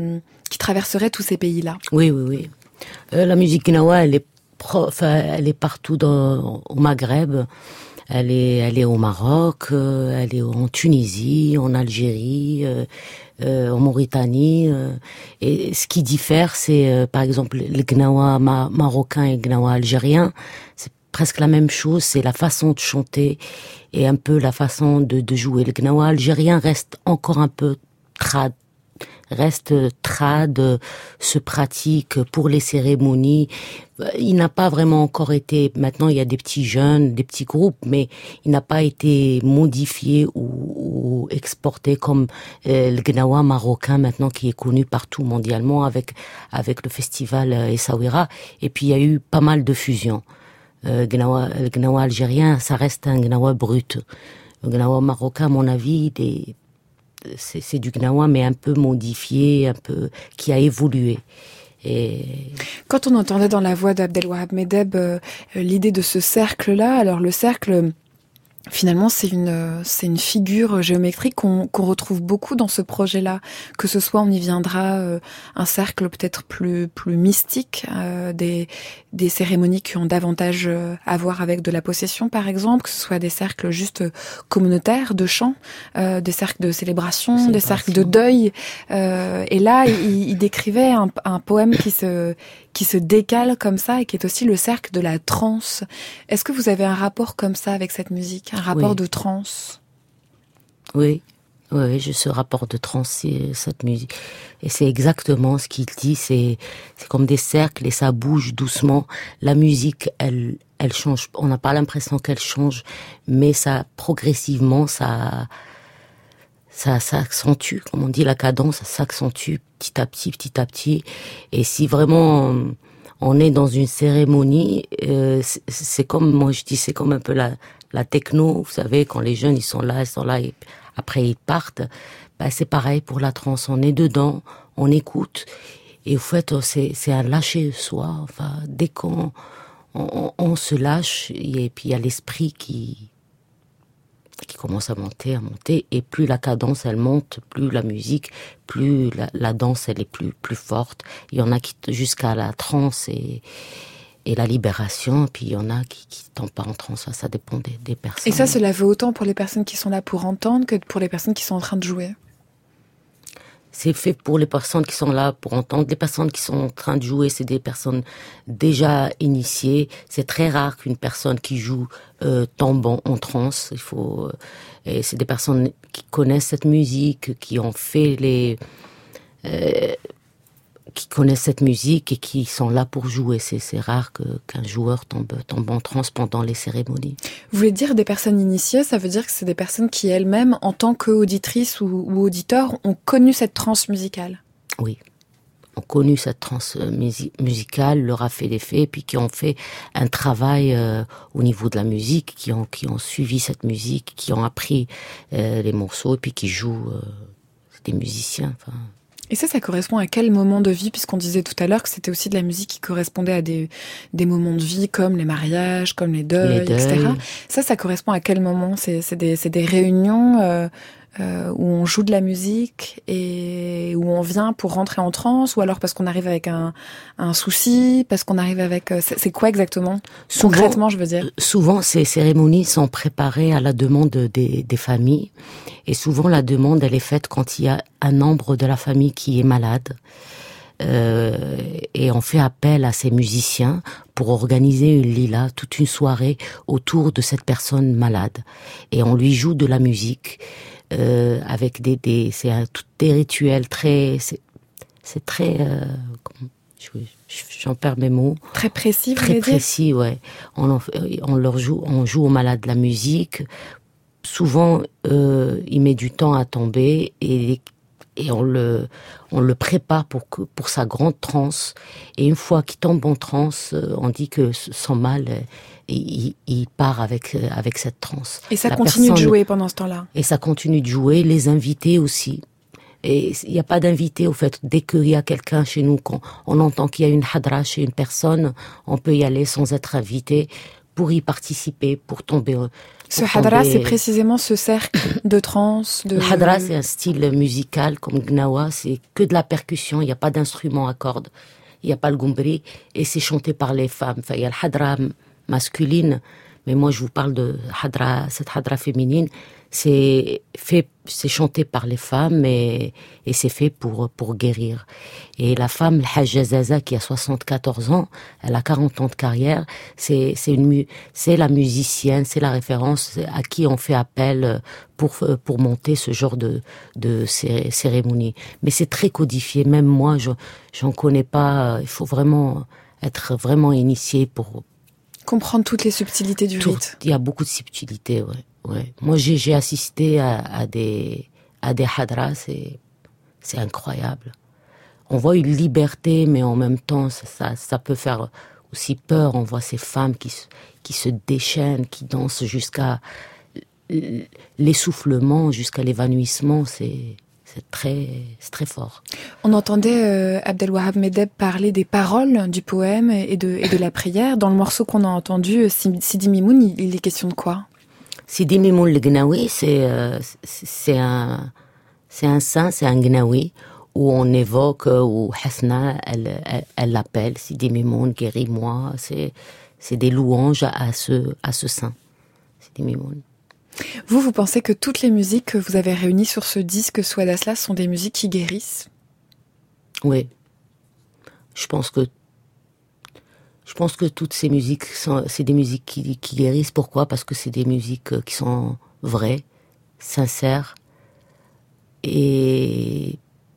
qui traverserait tous ces pays-là. Oui, oui, oui. Euh, la musique gnawa, elle est, pro, enfin, elle est partout dans, au Maghreb. Elle est, elle est au Maroc, euh, elle est en Tunisie, en Algérie, euh, euh, en Mauritanie. Euh, et ce qui diffère, c'est euh, par exemple le gnawa ma- marocain et le gnawa algérien. C'est presque la même chose, c'est la façon de chanter et un peu la façon de, de jouer. Le gnawa algérien reste encore un peu trad. reste trad, se pratique pour les cérémonies. Il n'a pas vraiment encore été, maintenant il y a des petits jeunes, des petits groupes, mais il n'a pas été modifié ou, ou exporté comme euh, le gnawa marocain maintenant qui est connu partout mondialement avec avec le festival euh, Essaouira. Et puis il y a eu pas mal de fusions. Euh, gnawa, le gnawa algérien, ça reste un gnawa brut. Le gnawa marocain, à mon avis, des C'est, c'est du gnawa, mais un peu modifié, un peu qui a évolué. Et quand on entendait dans la voix d'Abdelwahab Medeb euh, l'idée de ce cercle-là, alors le cercle, finalement, c'est une c'est une figure géométrique qu'on qu'on retrouve beaucoup dans ce projet-là. Que ce soit, on y viendra, euh, un cercle peut-être plus plus mystique, euh, des des cérémonies qui ont davantage euh, à voir avec de la possession, par exemple, que ce soit des cercles juste communautaires de chant, euh, des cercles de célébration, célébration. des cercles de deuil. Euh, et là, il, il décrivait un, un poème qui se qui se décale comme ça et qui est aussi le cercle de la transe. Est-ce que vous avez un rapport comme ça avec cette musique, un rapport oui. de transe? Oui, oui, j'ai ce rapport de transe, cette musique. Et c'est exactement ce qu'il dit, c'est, c'est comme des cercles et ça bouge doucement. La musique, elle, elle change, on n'a pas l'impression qu'elle change, mais ça, progressivement, ça, ça, ça accentue, comme on dit, la cadence, ça s'accentue petit à petit, petit à petit. Et si vraiment on est dans une cérémonie, euh, c'est, c'est comme, moi je dis, c'est comme un peu la, la techno, vous savez, quand les jeunes, ils sont là, ils sont là, et après ils partent, bah, c'est pareil pour la trance, on est dedans, on écoute, et au fait, c'est, c'est un lâcher soi, enfin, dès qu'on on, on se lâche, et puis il y a l'esprit qui... qui commence à monter, à monter, et plus la cadence elle monte, plus la musique, plus la, la danse elle est plus plus forte. Il y en a qui jusqu'à la transe et et la libération, puis il y en a qui qui tombent pas en transe. Ça, ça dépend des, des personnes. Et ça, cela vaut autant pour les personnes qui sont là pour entendre que pour les personnes qui sont en train de jouer. C'est fait pour les personnes qui sont là pour entendre. Les personnes qui sont en train de jouer, c'est des personnes déjà initiées. C'est très rare qu'une personne qui joue euh, tombe en, en transe. Il faut, euh, et c'est des personnes qui connaissent cette musique, qui ont fait les, euh, qui connaissent cette musique et qui sont là pour jouer. C'est, c'est rare que, qu'un joueur tombe, tombe en transe pendant les cérémonies. Vous voulez dire des personnes initiées, ça veut dire que c'est des personnes qui elles-mêmes, en tant qu'auditrices ou, ou auditeurs, ont connu cette transe musicale? Oui, ont connu cette transe musi- musicale, leur a fait l'effet, puis qui ont fait un travail euh, au niveau de la musique, qui ont, qui ont suivi cette musique, qui ont appris euh, les morceaux, et puis qui jouent, euh, c'est des musiciens, enfin... Et ça, ça correspond à quel moment de vie, puisqu'on disait tout à l'heure que c'était aussi de la musique qui correspondait à des, des moments de vie comme les mariages, comme les deuils, les deuils. et cetera. Ça, ça correspond à quel moment? C'est, c'est, des, c'est des réunions euh, euh, où on joue de la musique et où on vient pour rentrer en transe, ou alors parce qu'on arrive avec un, un souci, parce qu'on arrive avec... C'est, c'est quoi exactement? Souvent, concrètement, je veux dire. Souvent, ces cérémonies sont préparées à la demande des, des familles. Et souvent, la demande, elle est faite quand il y a un membre de la famille qui est malade. Euh, et on fait appel à ces musiciens pour organiser une lila, toute une soirée autour de cette personne malade. Et on lui joue de la musique euh, avec des, des c'est un, tout des rituels très, c'est, c'est très, euh, je, j'en perds mes mots. Très précis, vous Très voulez dire? précis, ouais. On, en, on leur joue, on joue aux malades la musique. Souvent, euh, il met du temps à tomber et et on le on le prépare pour que pour sa grande transe. Et une fois qu'il tombe en transe, on dit que son mal, il, il part avec avec cette transe. Et ça La continue personne, de jouer pendant ce temps-là. Et ça continue de jouer. Les invités aussi. Et il n'y a pas d'invité, au fait. Dès qu'il y a quelqu'un chez nous, qu'on on entend qu'il y a une hadra chez une personne, on peut y aller sans être invité. pour y participer, pour tomber. Pour ce hadra, tomber... c'est précisément ce cercle de trance. De... Le hadra, c'est un style musical comme gnawa, c'est que de la percussion, il n'y a pas d'instrument à cordes, il n'y a pas le gumbri, et c'est chanté par les femmes. Enfin, il y a le hadra masculine, mais moi je vous parle de hadra, cette hadra féminine. C'est fait, c'est chanté par les femmes et, et c'est fait pour pour guérir. Et la femme, Hajja Zaza, qui a soixante-quatorze ans, elle a quarante ans de carrière. C'est c'est une c'est la musicienne, c'est la référence à qui on fait appel pour pour monter ce genre de de cérémonie. Mais c'est très codifié. Même moi, je j'en connais pas. Il faut vraiment être vraiment initié pour comprendre toutes les subtilités du tout, rite. Il y a beaucoup de subtilités, ouais. Ouais. Moi, j'ai, j'ai assisté à, à des, à des hadras, c'est, c'est incroyable. On voit une liberté, mais en même temps, ça, ça, ça peut faire aussi peur. On voit ces femmes qui, qui se déchaînent, qui dansent jusqu'à l'essoufflement, jusqu'à l'évanouissement. C'est, c'est très, c'est très fort. On entendait euh, Abdelwahab Medeb parler des paroles du poème et de, et de la prière. Dans le morceau qu'on a entendu, Sidi Mimoun, il, il est question de quoi? Sidi Mimoun le Gnawi, c'est euh, c'est un c'est un saint, c'est un Gnawi où on évoque où Hasna elle elle, elle l'appelle Sidi Mimoun, guéris-moi. C'est c'est des louanges à ce à ce saint, Sidi Mimoun. Vous, vous pensez que toutes les musiques que vous avez réunies sur ce disque Souad Asla sont des musiques qui guérissent? Oui. Je pense que Je pense que toutes ces musiques, sont, c'est des musiques qui, qui guérissent. Pourquoi? Parce que c'est des musiques qui sont vraies, sincères, et,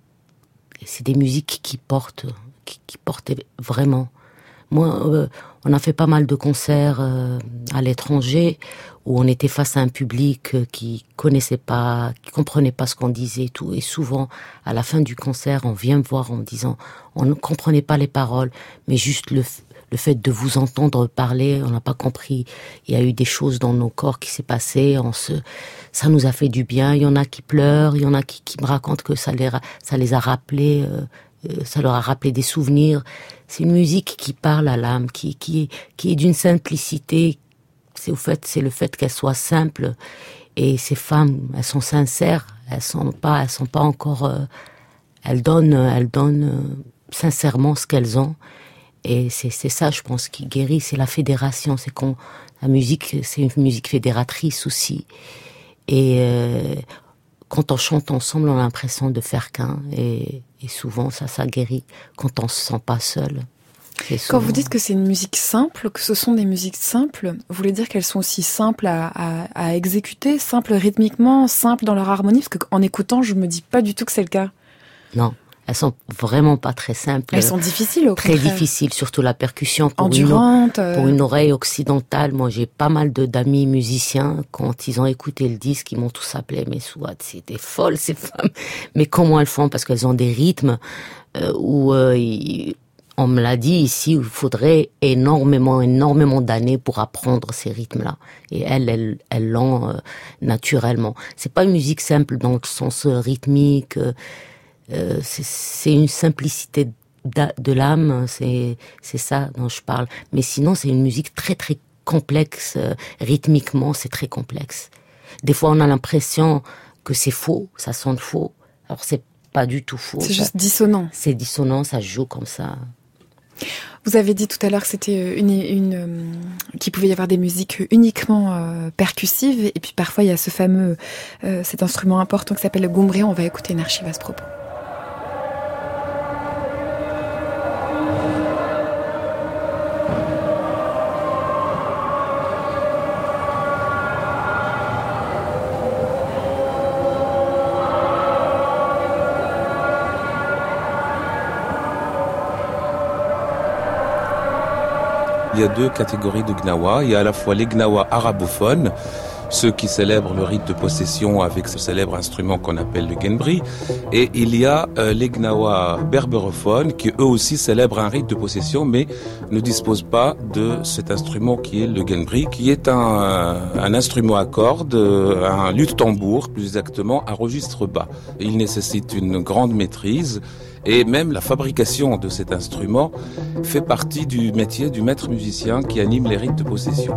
et c'est des musiques qui portent, qui, qui portent vraiment. Moi, euh, on a fait pas mal de concerts euh, à l'étranger où on était face à un public qui connaissait pas, qui comprenait pas ce qu'on disait, tout. Et souvent, à la fin du concert, on vient me voir en me disant, on ne comprenait pas les paroles, mais juste le Le fait de vous entendre parler, on n'a pas compris. Il y a eu des choses dans nos corps qui s'est passé. On se, ça nous a fait du bien. Il y en a qui pleurent, il y en a qui, qui me racontent que ça les, ça les a rappelés, euh, ça leur a rappelé des souvenirs. C'est une musique qui parle à l'âme, qui, qui, qui est d'une simplicité. C'est au fait, c'est le fait qu'elle soit simple. Et ces femmes, elles sont sincères. Elles sont pas, elles sont pas encore. Euh, elles donnent, elles donnent euh, sincèrement ce qu'elles ont. Et c'est, c'est ça, je pense, qui guérit, c'est la fédération. C'est qu'on, la musique, c'est une musique fédératrice aussi. Et euh, quand on chante ensemble, on a l'impression de faire qu'un. Et, et souvent, ça, ça guérit quand on se sent pas seul. Quand vous dites que c'est une musique simple, que ce sont des musiques simples, vous voulez dire qu'elles sont aussi simples à, à, à exécuter, simples rythmiquement, simples dans leur harmonie? Parce qu'en écoutant, je me dis pas du tout que c'est le cas. Non. Elles sont vraiment pas très simples. Elles sont difficiles, au Très contraire. difficiles, surtout la percussion. Pour Endurante. Une, pour une oreille occidentale, moi j'ai pas mal de, d'amis musiciens. Quand ils ont écouté le disque, ils m'ont tous appelé, mais Souad, c'était folle ces femmes. Mais comment elles font? Parce qu'elles ont des rythmes euh, où euh, ils, on me l'a dit ici, il faudrait énormément, énormément d'années pour apprendre ces rythmes-là. Et elles, elles, elles l'ont euh, naturellement. C'est pas une musique simple dans le sens euh, rythmique. Euh, Euh, c'est, c'est une simplicité de l'âme, c'est, c'est ça dont je parle. Mais sinon, c'est une musique très très complexe, euh, rythmiquement, c'est très complexe. Des fois, on a l'impression que c'est faux, ça sonne faux. Alors, c'est pas du tout faux. C'est ça, juste dissonant. C'est dissonant, ça joue comme ça. Vous avez dit tout à l'heure que c'était une, une, euh, qu'il pouvait y avoir des musiques uniquement euh, percussives, et puis parfois il y a ce fameux, euh, cet instrument important qui s'appelle le gumbri. On va écouter une archive à ce propos. Il y a deux catégories de gnawa. Il y a à la fois les gnawa arabophones, ceux qui célèbrent le rite de possession avec ce célèbre instrument qu'on appelle le genbri, et il y a euh, les gnawa berbérophones qui eux aussi célèbrent un rite de possession mais ne disposent pas de cet instrument qui est le genbri, qui est un, un instrument à cordes, un luth-tambour plus exactement, à registre bas. Il nécessite une grande maîtrise Et même la fabrication de cet instrument fait partie du métier du maître musicien qui anime les rites de possession.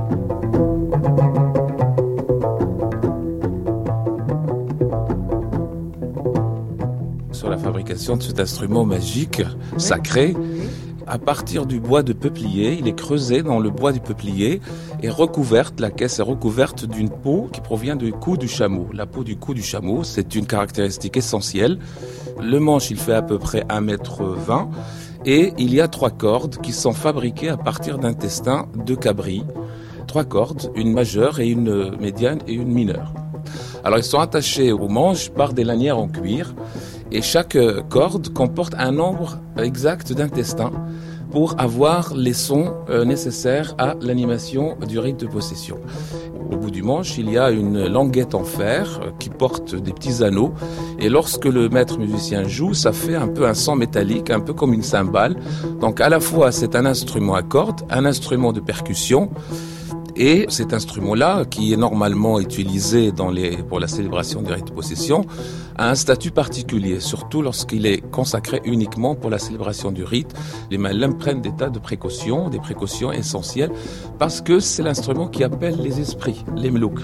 Sur la fabrication de cet instrument magique, sacré, à partir du bois de peuplier, il est creusé dans le bois du peuplier et recouverte, la caisse est recouverte d'une peau qui provient du cou du chameau. La peau du cou du chameau, c'est une caractéristique essentielle. Le manche, il fait à peu près un mètre vingt et il y a trois cordes qui sont fabriquées à partir d'intestins de cabri. Trois cordes, une majeure et une médiane et une mineure. Alors ils sont attachés au manche par des lanières en cuir. Et chaque corde comporte un nombre exact d'intestins pour avoir les sons nécessaires à l'animation du rite de possession. Au bout du manche, il y a une languette en fer qui porte des petits anneaux. Et lorsque le maître musicien joue, ça fait un peu un son métallique, un peu comme une cymbale. Donc à la fois, c'est un instrument à cordes, un instrument de percussion. Et cet instrument-là, qui est normalement utilisé dans les, pour la célébration du rite de possession, a un statut particulier, surtout lorsqu'il est consacré uniquement pour la célébration du rite. Les malins prennent des tas de précautions, des précautions essentielles, parce que c'est l'instrument qui appelle les esprits, les mlouks.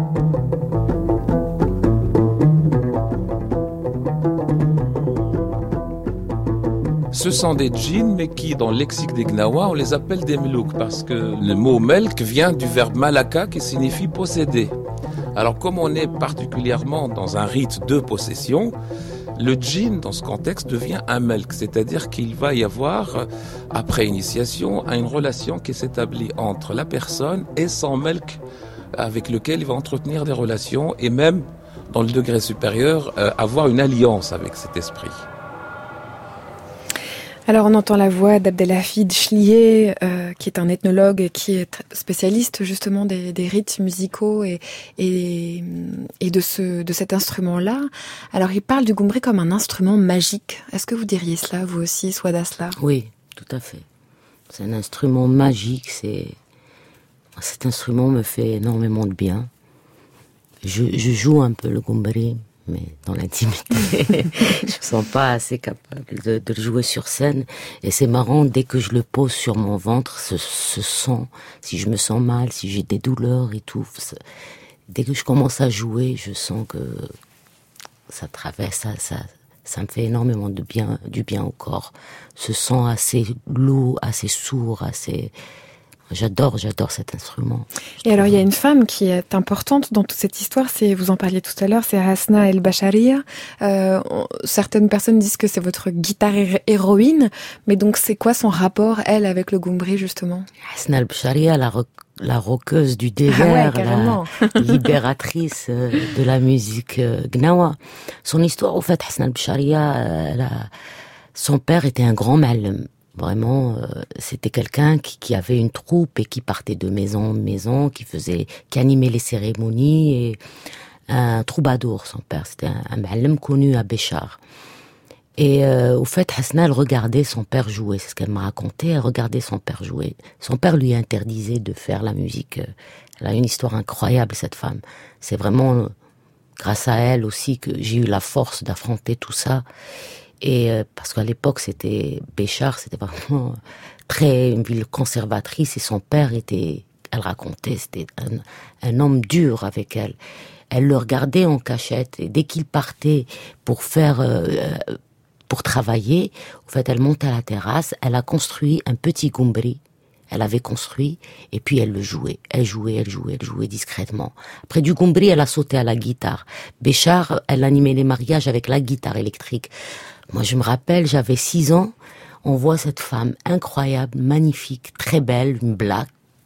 Ce sont des djinns, mais qui, dans le lexique des Gnawa, on les appelle des mlouks, parce que le mot melk vient du verbe malaka, qui signifie posséder. Alors, comme on est particulièrement dans un rite de possession, le djinn, dans ce contexte, devient un melk, c'est-à-dire qu'il va y avoir, après initiation, une relation qui s'établit entre la personne et son melk, avec lequel il va entretenir des relations, et même, dans le degré supérieur, euh, avoir une alliance avec cet esprit. Alors on entend la voix d'Abdelhafid Chlié, euh, qui est un ethnologue qui est spécialiste justement des, des rites musicaux et, et, et de, ce, de cet instrument-là. Alors il parle du goumbri comme un instrument magique. Est-ce que vous diriez cela, vous aussi, Souad Asla ? Oui, tout à fait. C'est un instrument magique. C'est... Cet instrument me fait énormément de bien. Je, je joue un peu le goumbri, mais dans l'intimité, je me sens pas assez capable de, de le jouer sur scène. Et c'est marrant, dès que je le pose sur mon ventre, ce, ce son, si je me sens mal, si j'ai des douleurs et tout, ça, dès que je commence à jouer, je sens que ça traverse, ça, ça, ça me fait énormément de bien, du bien au corps. Ce son assez lourd, assez sourd, assez... J'adore, j'adore cet instrument. Et alors, il y a une femme qui est importante dans toute cette histoire, c'est, vous en parliez tout à l'heure, c'est Hasna El Bacharia. Euh, on, certaines personnes disent que c'est votre guitare hé- héroïne, mais donc c'est quoi son rapport, elle, avec le goumbri, justement ? Hasna El Bacharia, la, ro- la rockeuse du désert, ah ouais, la libératrice de la musique gnawa. Son histoire, au fait, Hasna El Bacharia, elle a... son père était un grand malem. Vraiment, euh, c'était quelqu'un qui, qui avait une troupe et qui partait de maison en maison, qui faisait, qui animait les cérémonies, et un troubadour, son père. C'était un, un ma'allem connu à Béchar. Et euh, au fait, Hasna, elle regardait son père jouer. C'est ce qu'elle m'a raconté. Elle regardait son père jouer. Son père lui interdisait de faire la musique. Elle a une histoire incroyable, cette femme. C'est vraiment grâce à elle aussi que j'ai eu la force d'affronter tout ça. Et euh, parce qu'à l'époque, c'était Béchar, c'était vraiment très une ville conservatrice, et son père était, elle racontait, c'était un, un homme dur avec elle. Elle le regardait en cachette, et dès qu'il partait pour faire, euh, pour travailler, en fait, elle montait à la terrasse, elle a construit un petit goumbri. Elle avait construit, et puis elle le jouait. Elle jouait, elle jouait, elle jouait discrètement. Après du goumbri, elle a sauté à la guitare. Béchar, elle animait les mariages avec la guitare électrique. Moi, je me rappelle, j'avais six ans, on voit cette femme incroyable, magnifique, très belle, une black,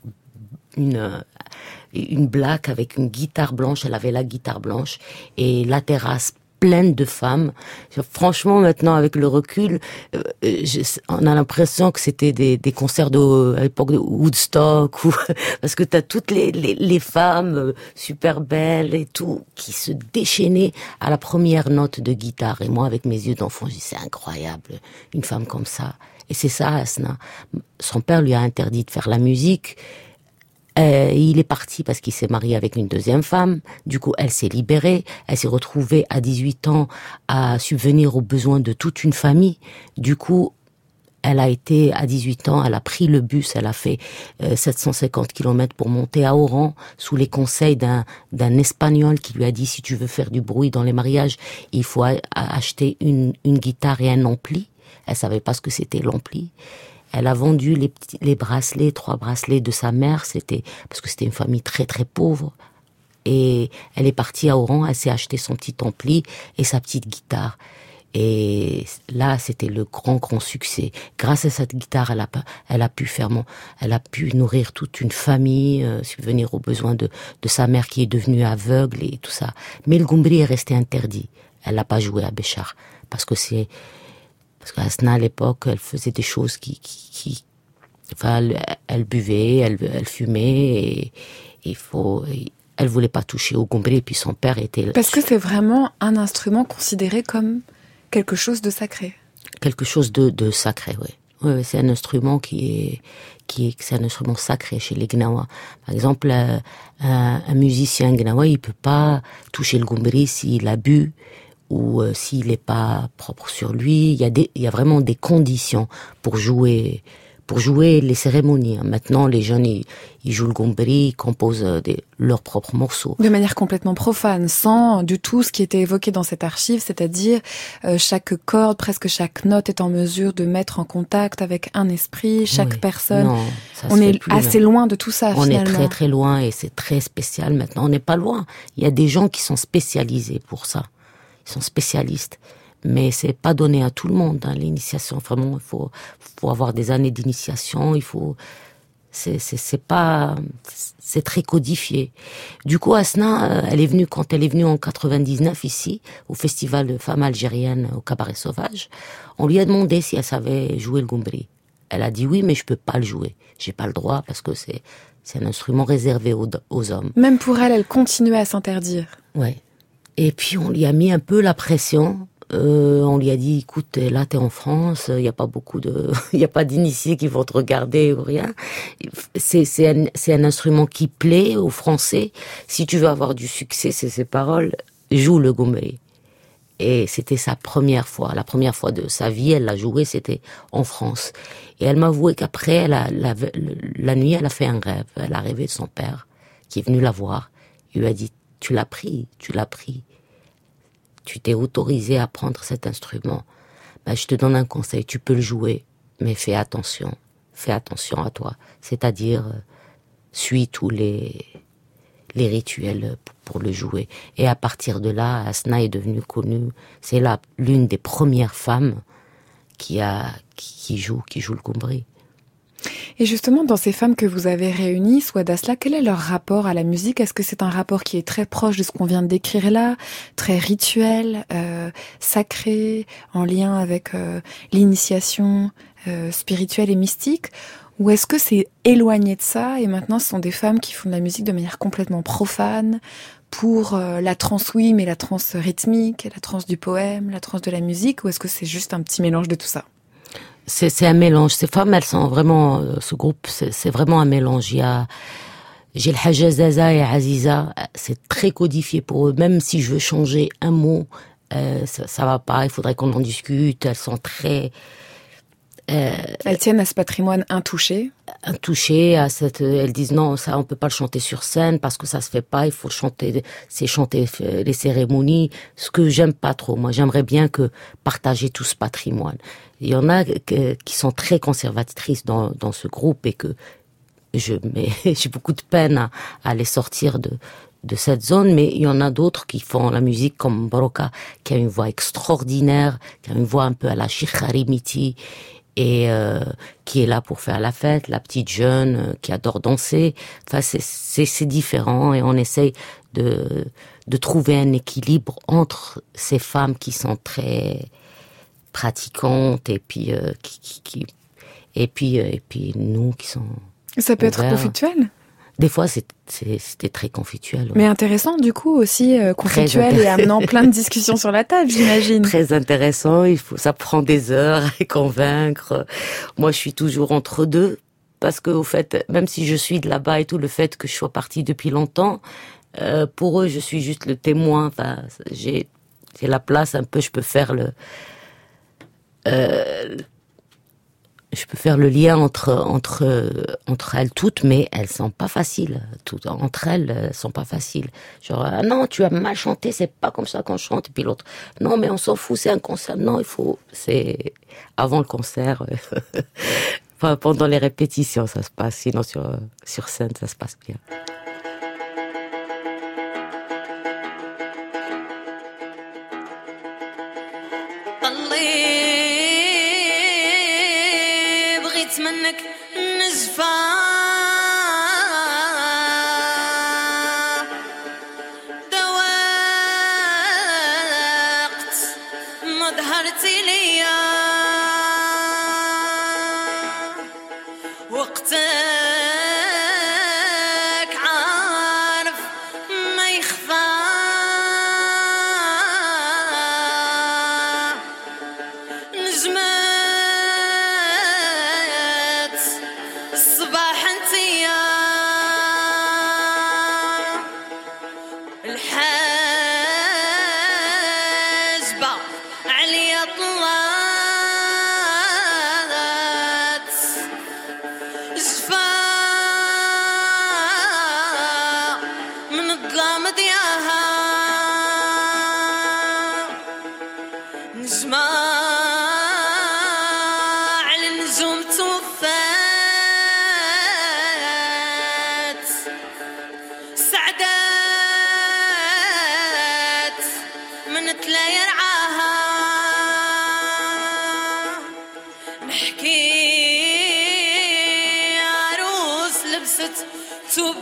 une, une black avec une guitare blanche, elle avait la guitare blanche, et la terrasse pleine de femmes. Franchement, maintenant, avec le recul, euh, je, on a l'impression que c'était des, des concerts de, à l'époque de Woodstock, ou, parce que t'as toutes les, les, les femmes super belles et tout, qui se déchaînaient à la première note de guitare. Et moi, avec mes yeux d'enfant, je dis, c'est incroyable, une femme comme ça. Et c'est ça, Hasna. Son père lui a interdit de faire la musique. Euh, il est parti parce qu'il s'est marié avec une deuxième femme. Du coup, elle s'est libérée. Elle s'est retrouvée à dix-huit ans à subvenir aux besoins de toute une famille. Du coup, elle a été, à dix-huit ans, elle a pris le bus, elle a fait euh, sept cent cinquante kilomètres pour monter à Oran, sous les conseils d'un, d'un Espagnol qui lui a dit, si tu veux faire du bruit dans les mariages, il faut a- a- acheter une, une guitare et un ampli. Elle savait pas ce que c'était l'ampli. Elle a vendu les petits, les bracelets, trois bracelets de sa mère, c'était, parce que c'était une famille très très pauvre. Et elle est partie à Oran, elle s'est acheté son petit ampli et sa petite guitare. Et là, c'était le grand, grand succès. Grâce à cette guitare, elle a, elle a pu faire, mon, elle a pu nourrir toute une famille, euh, subvenir aux besoins de, de sa mère qui est devenue aveugle et tout ça. Mais le Goumbri est resté interdit. Elle n'a pas joué à Béchar. Parce que c'est, parce qu'Asna, à l'époque, elle faisait des choses qui, qui, qui enfin, elle, elle buvait, elle, elle fumait et il faut, elle voulait pas toucher au Goumbri et puis son père était... Parce que c'est vraiment un instrument considéré comme quelque chose de sacré. Quelque chose de, de sacré, oui. Oui, oui, c'est un instrument qui est, qui est, c'est un instrument sacré chez les Gnawa. Par exemple, un, un, un musicien Gnawa, il peut pas toucher le Goumbri s'il a bu ou euh, s'il est pas propre sur lui. Il y a des, il y a vraiment des conditions pour jouer, pour jouer les cérémonies. Maintenant, les jeunes, ils, ils jouent le Goumbri, ils composent des, leurs propres morceaux. De manière complètement profane, sans du tout ce qui était évoqué dans cette archive, c'est-à-dire euh, chaque corde, presque chaque note est en mesure de mettre en contact avec un esprit, chaque Oui. personne. Non, ça On se est fait plus, assez mais- loin de tout ça, On finalement. est très très loin et c'est très spécial maintenant. On n'est pas loin. Il y a des gens qui sont spécialisés pour ça. Ils sont spécialistes. Mais c'est pas donné à tout le monde, hein, l'initiation. Vraiment, il faut, faut avoir des années d'initiation. Il faut, c'est, c'est, c'est pas, c'est très codifié. Du coup, Asna, euh, elle est venue, quand elle est venue en quatre-vingt-dix-neuf ici, au festival de femmes algériennes au Cabaret Sauvage, on lui a demandé si elle savait jouer le Goumbri. Elle a dit oui, mais je peux pas le jouer. J'ai pas le droit parce que c'est, c'est un instrument réservé aux, aux hommes. Même pour elle, elle continuait à s'interdire. Ouais. Et puis on lui a mis un peu la pression. Euh, on lui a dit, écoute, là t'es en France, il y a pas beaucoup de, il y a pas d'initiés qui vont te regarder ou rien. C'est c'est un c'est un instrument qui plaît aux Français. Si tu veux avoir du succès, c'est ses paroles. Joue le Goumbri. Et c'était sa première fois, la première fois de sa vie, elle l'a joué, c'était en France. Et elle m'a avoué qu'après, elle a, la, la nuit, elle a fait un rêve. Elle a rêvé de son père, qui est venu la voir. Il lui a dit, tu l'as pris, tu l'as pris. Tu t'es autorisé à prendre cet instrument. Ben, je te donne un conseil, tu peux le jouer, mais fais attention, fais attention à toi. C'est-à-dire, euh, suis tous les, les rituels pour, pour le jouer. Et à partir de là, Asna est devenue connue. C'est là l'une des premières femmes qui a, qui, qui joue, qui joue le Goumbri. Et justement, dans ces femmes que vous avez réunies, Souad Asla, quel est leur rapport à la musique? Est-ce que c'est un rapport qui est très proche de ce qu'on vient de décrire là, très rituel, euh, sacré, en lien avec euh, l'initiation euh, spirituelle et mystique? Ou est-ce que c'est éloigné de ça et maintenant ce sont des femmes qui font de la musique de manière complètement profane pour euh, la trance, oui, mais la trance rythmique, la trance du poème, la trance de la musique? Ou est-ce que c'est juste un petit mélange de tout ça? C'est, c'est un mélange. Ces femmes, elles sont vraiment, ce groupe, c'est, c'est vraiment un mélange. Il y a, j'ai le Haja Zaza et Aziza, c'est très codifié pour eux. Même si je veux changer un mot, euh, ça, ça va pas, il faudrait qu'on en discute. Elles sont très, euh, Elles tiennent à ce patrimoine intouché. Intouché, à cette, elles disent non, ça, on peut pas le chanter sur scène parce que ça se fait pas, il faut chanter, c'est chanter les cérémonies. Ce que j'aime pas trop. Moi, j'aimerais bien que partager tout ce patrimoine. Il y en a que, qui sont très conservatrices dans, dans ce groupe et que je, mais j'ai beaucoup de peine à, à les sortir de, de cette zone, mais il y en a d'autres qui font la musique comme Baroka, qui a une voix extraordinaire, qui a une voix un peu à la Cheikh Harimiti, et euh, qui est là pour faire la fête, la petite jeune euh, qui adore danser. Enfin, c'est, c'est, c'est différent et on essaye de, de trouver un équilibre entre ces femmes qui sont très pratiquantes et puis euh, qui, qui, qui et puis euh, et puis nous qui sont ça peut ouverts. Être conflictuel. Des fois, c'est, c'est, c'était très conflictuel. Ouais. Mais intéressant, du coup, aussi, euh, conflictuel et amenant plein de discussions sur la table, j'imagine. Très intéressant, il faut, ça prend des heures à convaincre. Moi, je suis toujours entre deux, parce que, au fait, même si je suis de là-bas et tout, le fait que je sois partie depuis longtemps, euh, pour eux, je suis juste le témoin. Enfin, j'ai, j'ai la place un peu, je peux faire le, euh, je peux faire le lien entre entre entre elles toutes, mais elles sont pas faciles. Toutes entre elles, elles sont pas faciles. Genre ah non, tu as mal chanté, c'est pas comme ça qu'on chante. Et puis l'autre, non mais on s'en fout, c'est un concert. Non, il faut, c'est avant le concert, enfin pendant les répétitions ça se passe. Sinon sur sur scène ça se passe bien. منك نزفة دوقت ما ظهرتي ليا وقتك عارف ما يخفى نجمة توب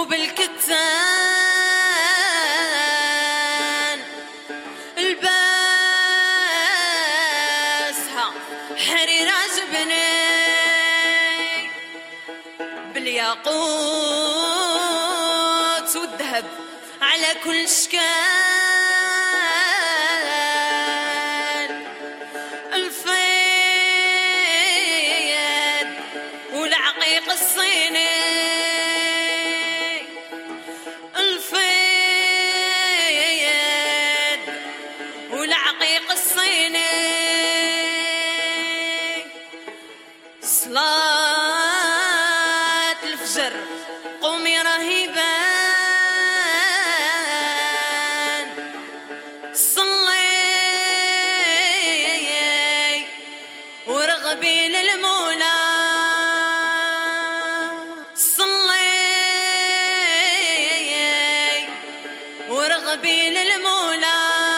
وبالكتان الباسها حرير عجبني بالياقوت والذهب على كل شكال الفيد والعقيق الصيني صلاة الفجر قومي رهيبان صلي ورغبي للمولى صلي ورغبي للمولى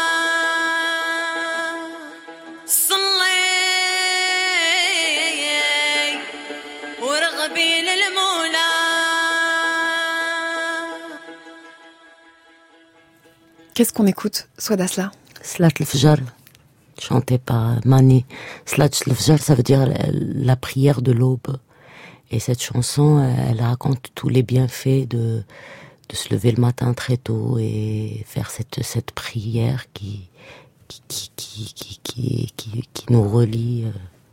Qu'est-ce qu'on écoute, Swadasla? Salat al-Fajr, chanté par Mani. Salat al-Fajr, ça veut dire la, la prière de l'aube. Et cette chanson, elle raconte tous les bienfaits de, de se lever le matin très tôt et faire cette, cette prière qui, qui, qui, qui, qui, qui, qui, qui nous relie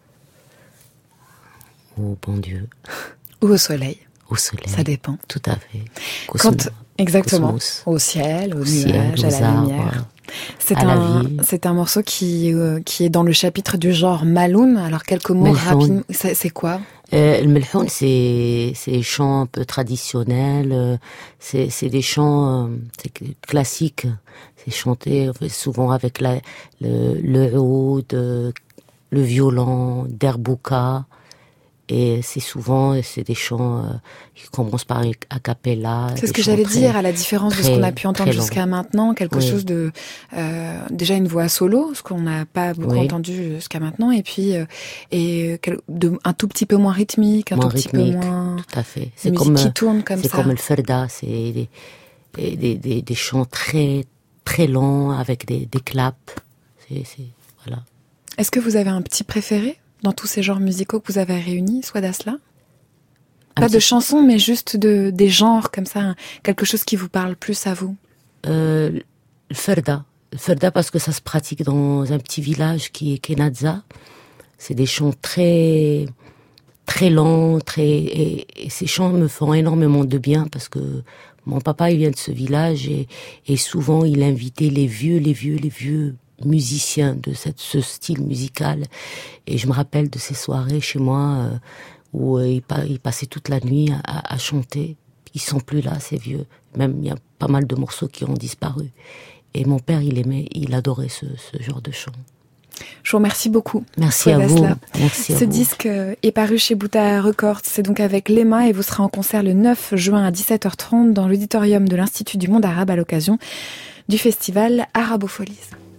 au bon Dieu. Ou au soleil. Au soleil. Ça dépend. Tout à fait. Quand, exactement. Cosmos. Au ciel, au, au nuage, ciel, à la arbres, lumière. C'est à un, c'est un morceau qui, euh, qui est dans le chapitre du genre Maloun. Alors, quelques mots rapides. C'est, c'est quoi? Euh, le melhoun, c'est, c'est des chants un peu traditionnels. Euh, c'est, c'est des chants, euh, c'est classiques. C'est chanté souvent avec la, le, le oud, le violon, derbouka. Et c'est souvent, c'est des chants euh, qui commencent par a cappella. C'est ce que j'allais très, dire, à la différence très, de ce qu'on a pu entendre jusqu'à maintenant, quelque oui. chose de euh, déjà une voix solo, ce qu'on n'a pas beaucoup oui. entendu jusqu'à maintenant, et puis euh, et de, un tout petit peu moins rythmique, un moins tout rythmique, petit peu moins. Tout à fait. C'est comme qui tourne comme c'est ça. C'est comme le ferda, c'est des, des, des, des chants très très longs avec des, des claps. C'est, c'est voilà. Est-ce que vous avez un petit préféré dans tous ces genres musicaux que vous avez réunis, Swadasla? Pas de chansons, mais juste de, des genres comme ça, quelque chose qui vous parle plus à vous. Euh, le ferda. Le ferda parce que ça se pratique dans un petit village qui est Kenadza. C'est des chants très, très lents, très et, et ces chants me font énormément de bien parce que mon papa il vient de ce village et, et souvent il invitait les vieux, les vieux, les vieux musiciens de cette, ce style musical. Et je me rappelle de ces soirées chez moi euh, où euh, ils, ils passaient toute la nuit à, à chanter. Ils sont plus là, ces vieux. Même il y a pas mal de morceaux qui ont disparu. Et mon père, il aimait, il adorait ce, ce genre de chant. Je vous remercie beaucoup. Merci à vous. Merci à Ce vous. disque est paru chez Boutah Records. C'est donc avec Lema et vous serez en concert le neuf juin à dix-sept heures trente dans l'auditorium de l'Institut du monde arabe à l'occasion du festival Arabofolies.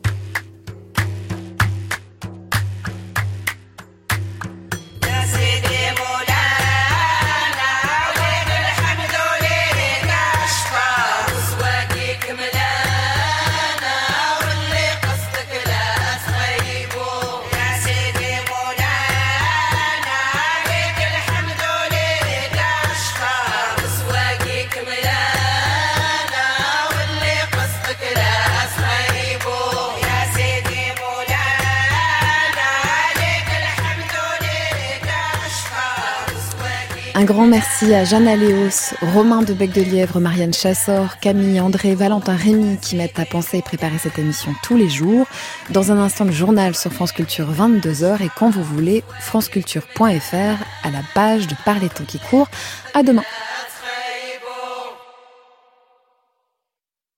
Un grand merci à Jeanne Aléos, Romain de Bec de Lièvre, Marianne Chassor, Camille, André, Valentin, Rémy qui m'aident à penser et préparer cette émission tous les jours. Dans un instant, le journal sur France Culture, vingt-deux heures, et quand vous voulez, franceculture point f r à la page de Par les temps qui courent. À demain.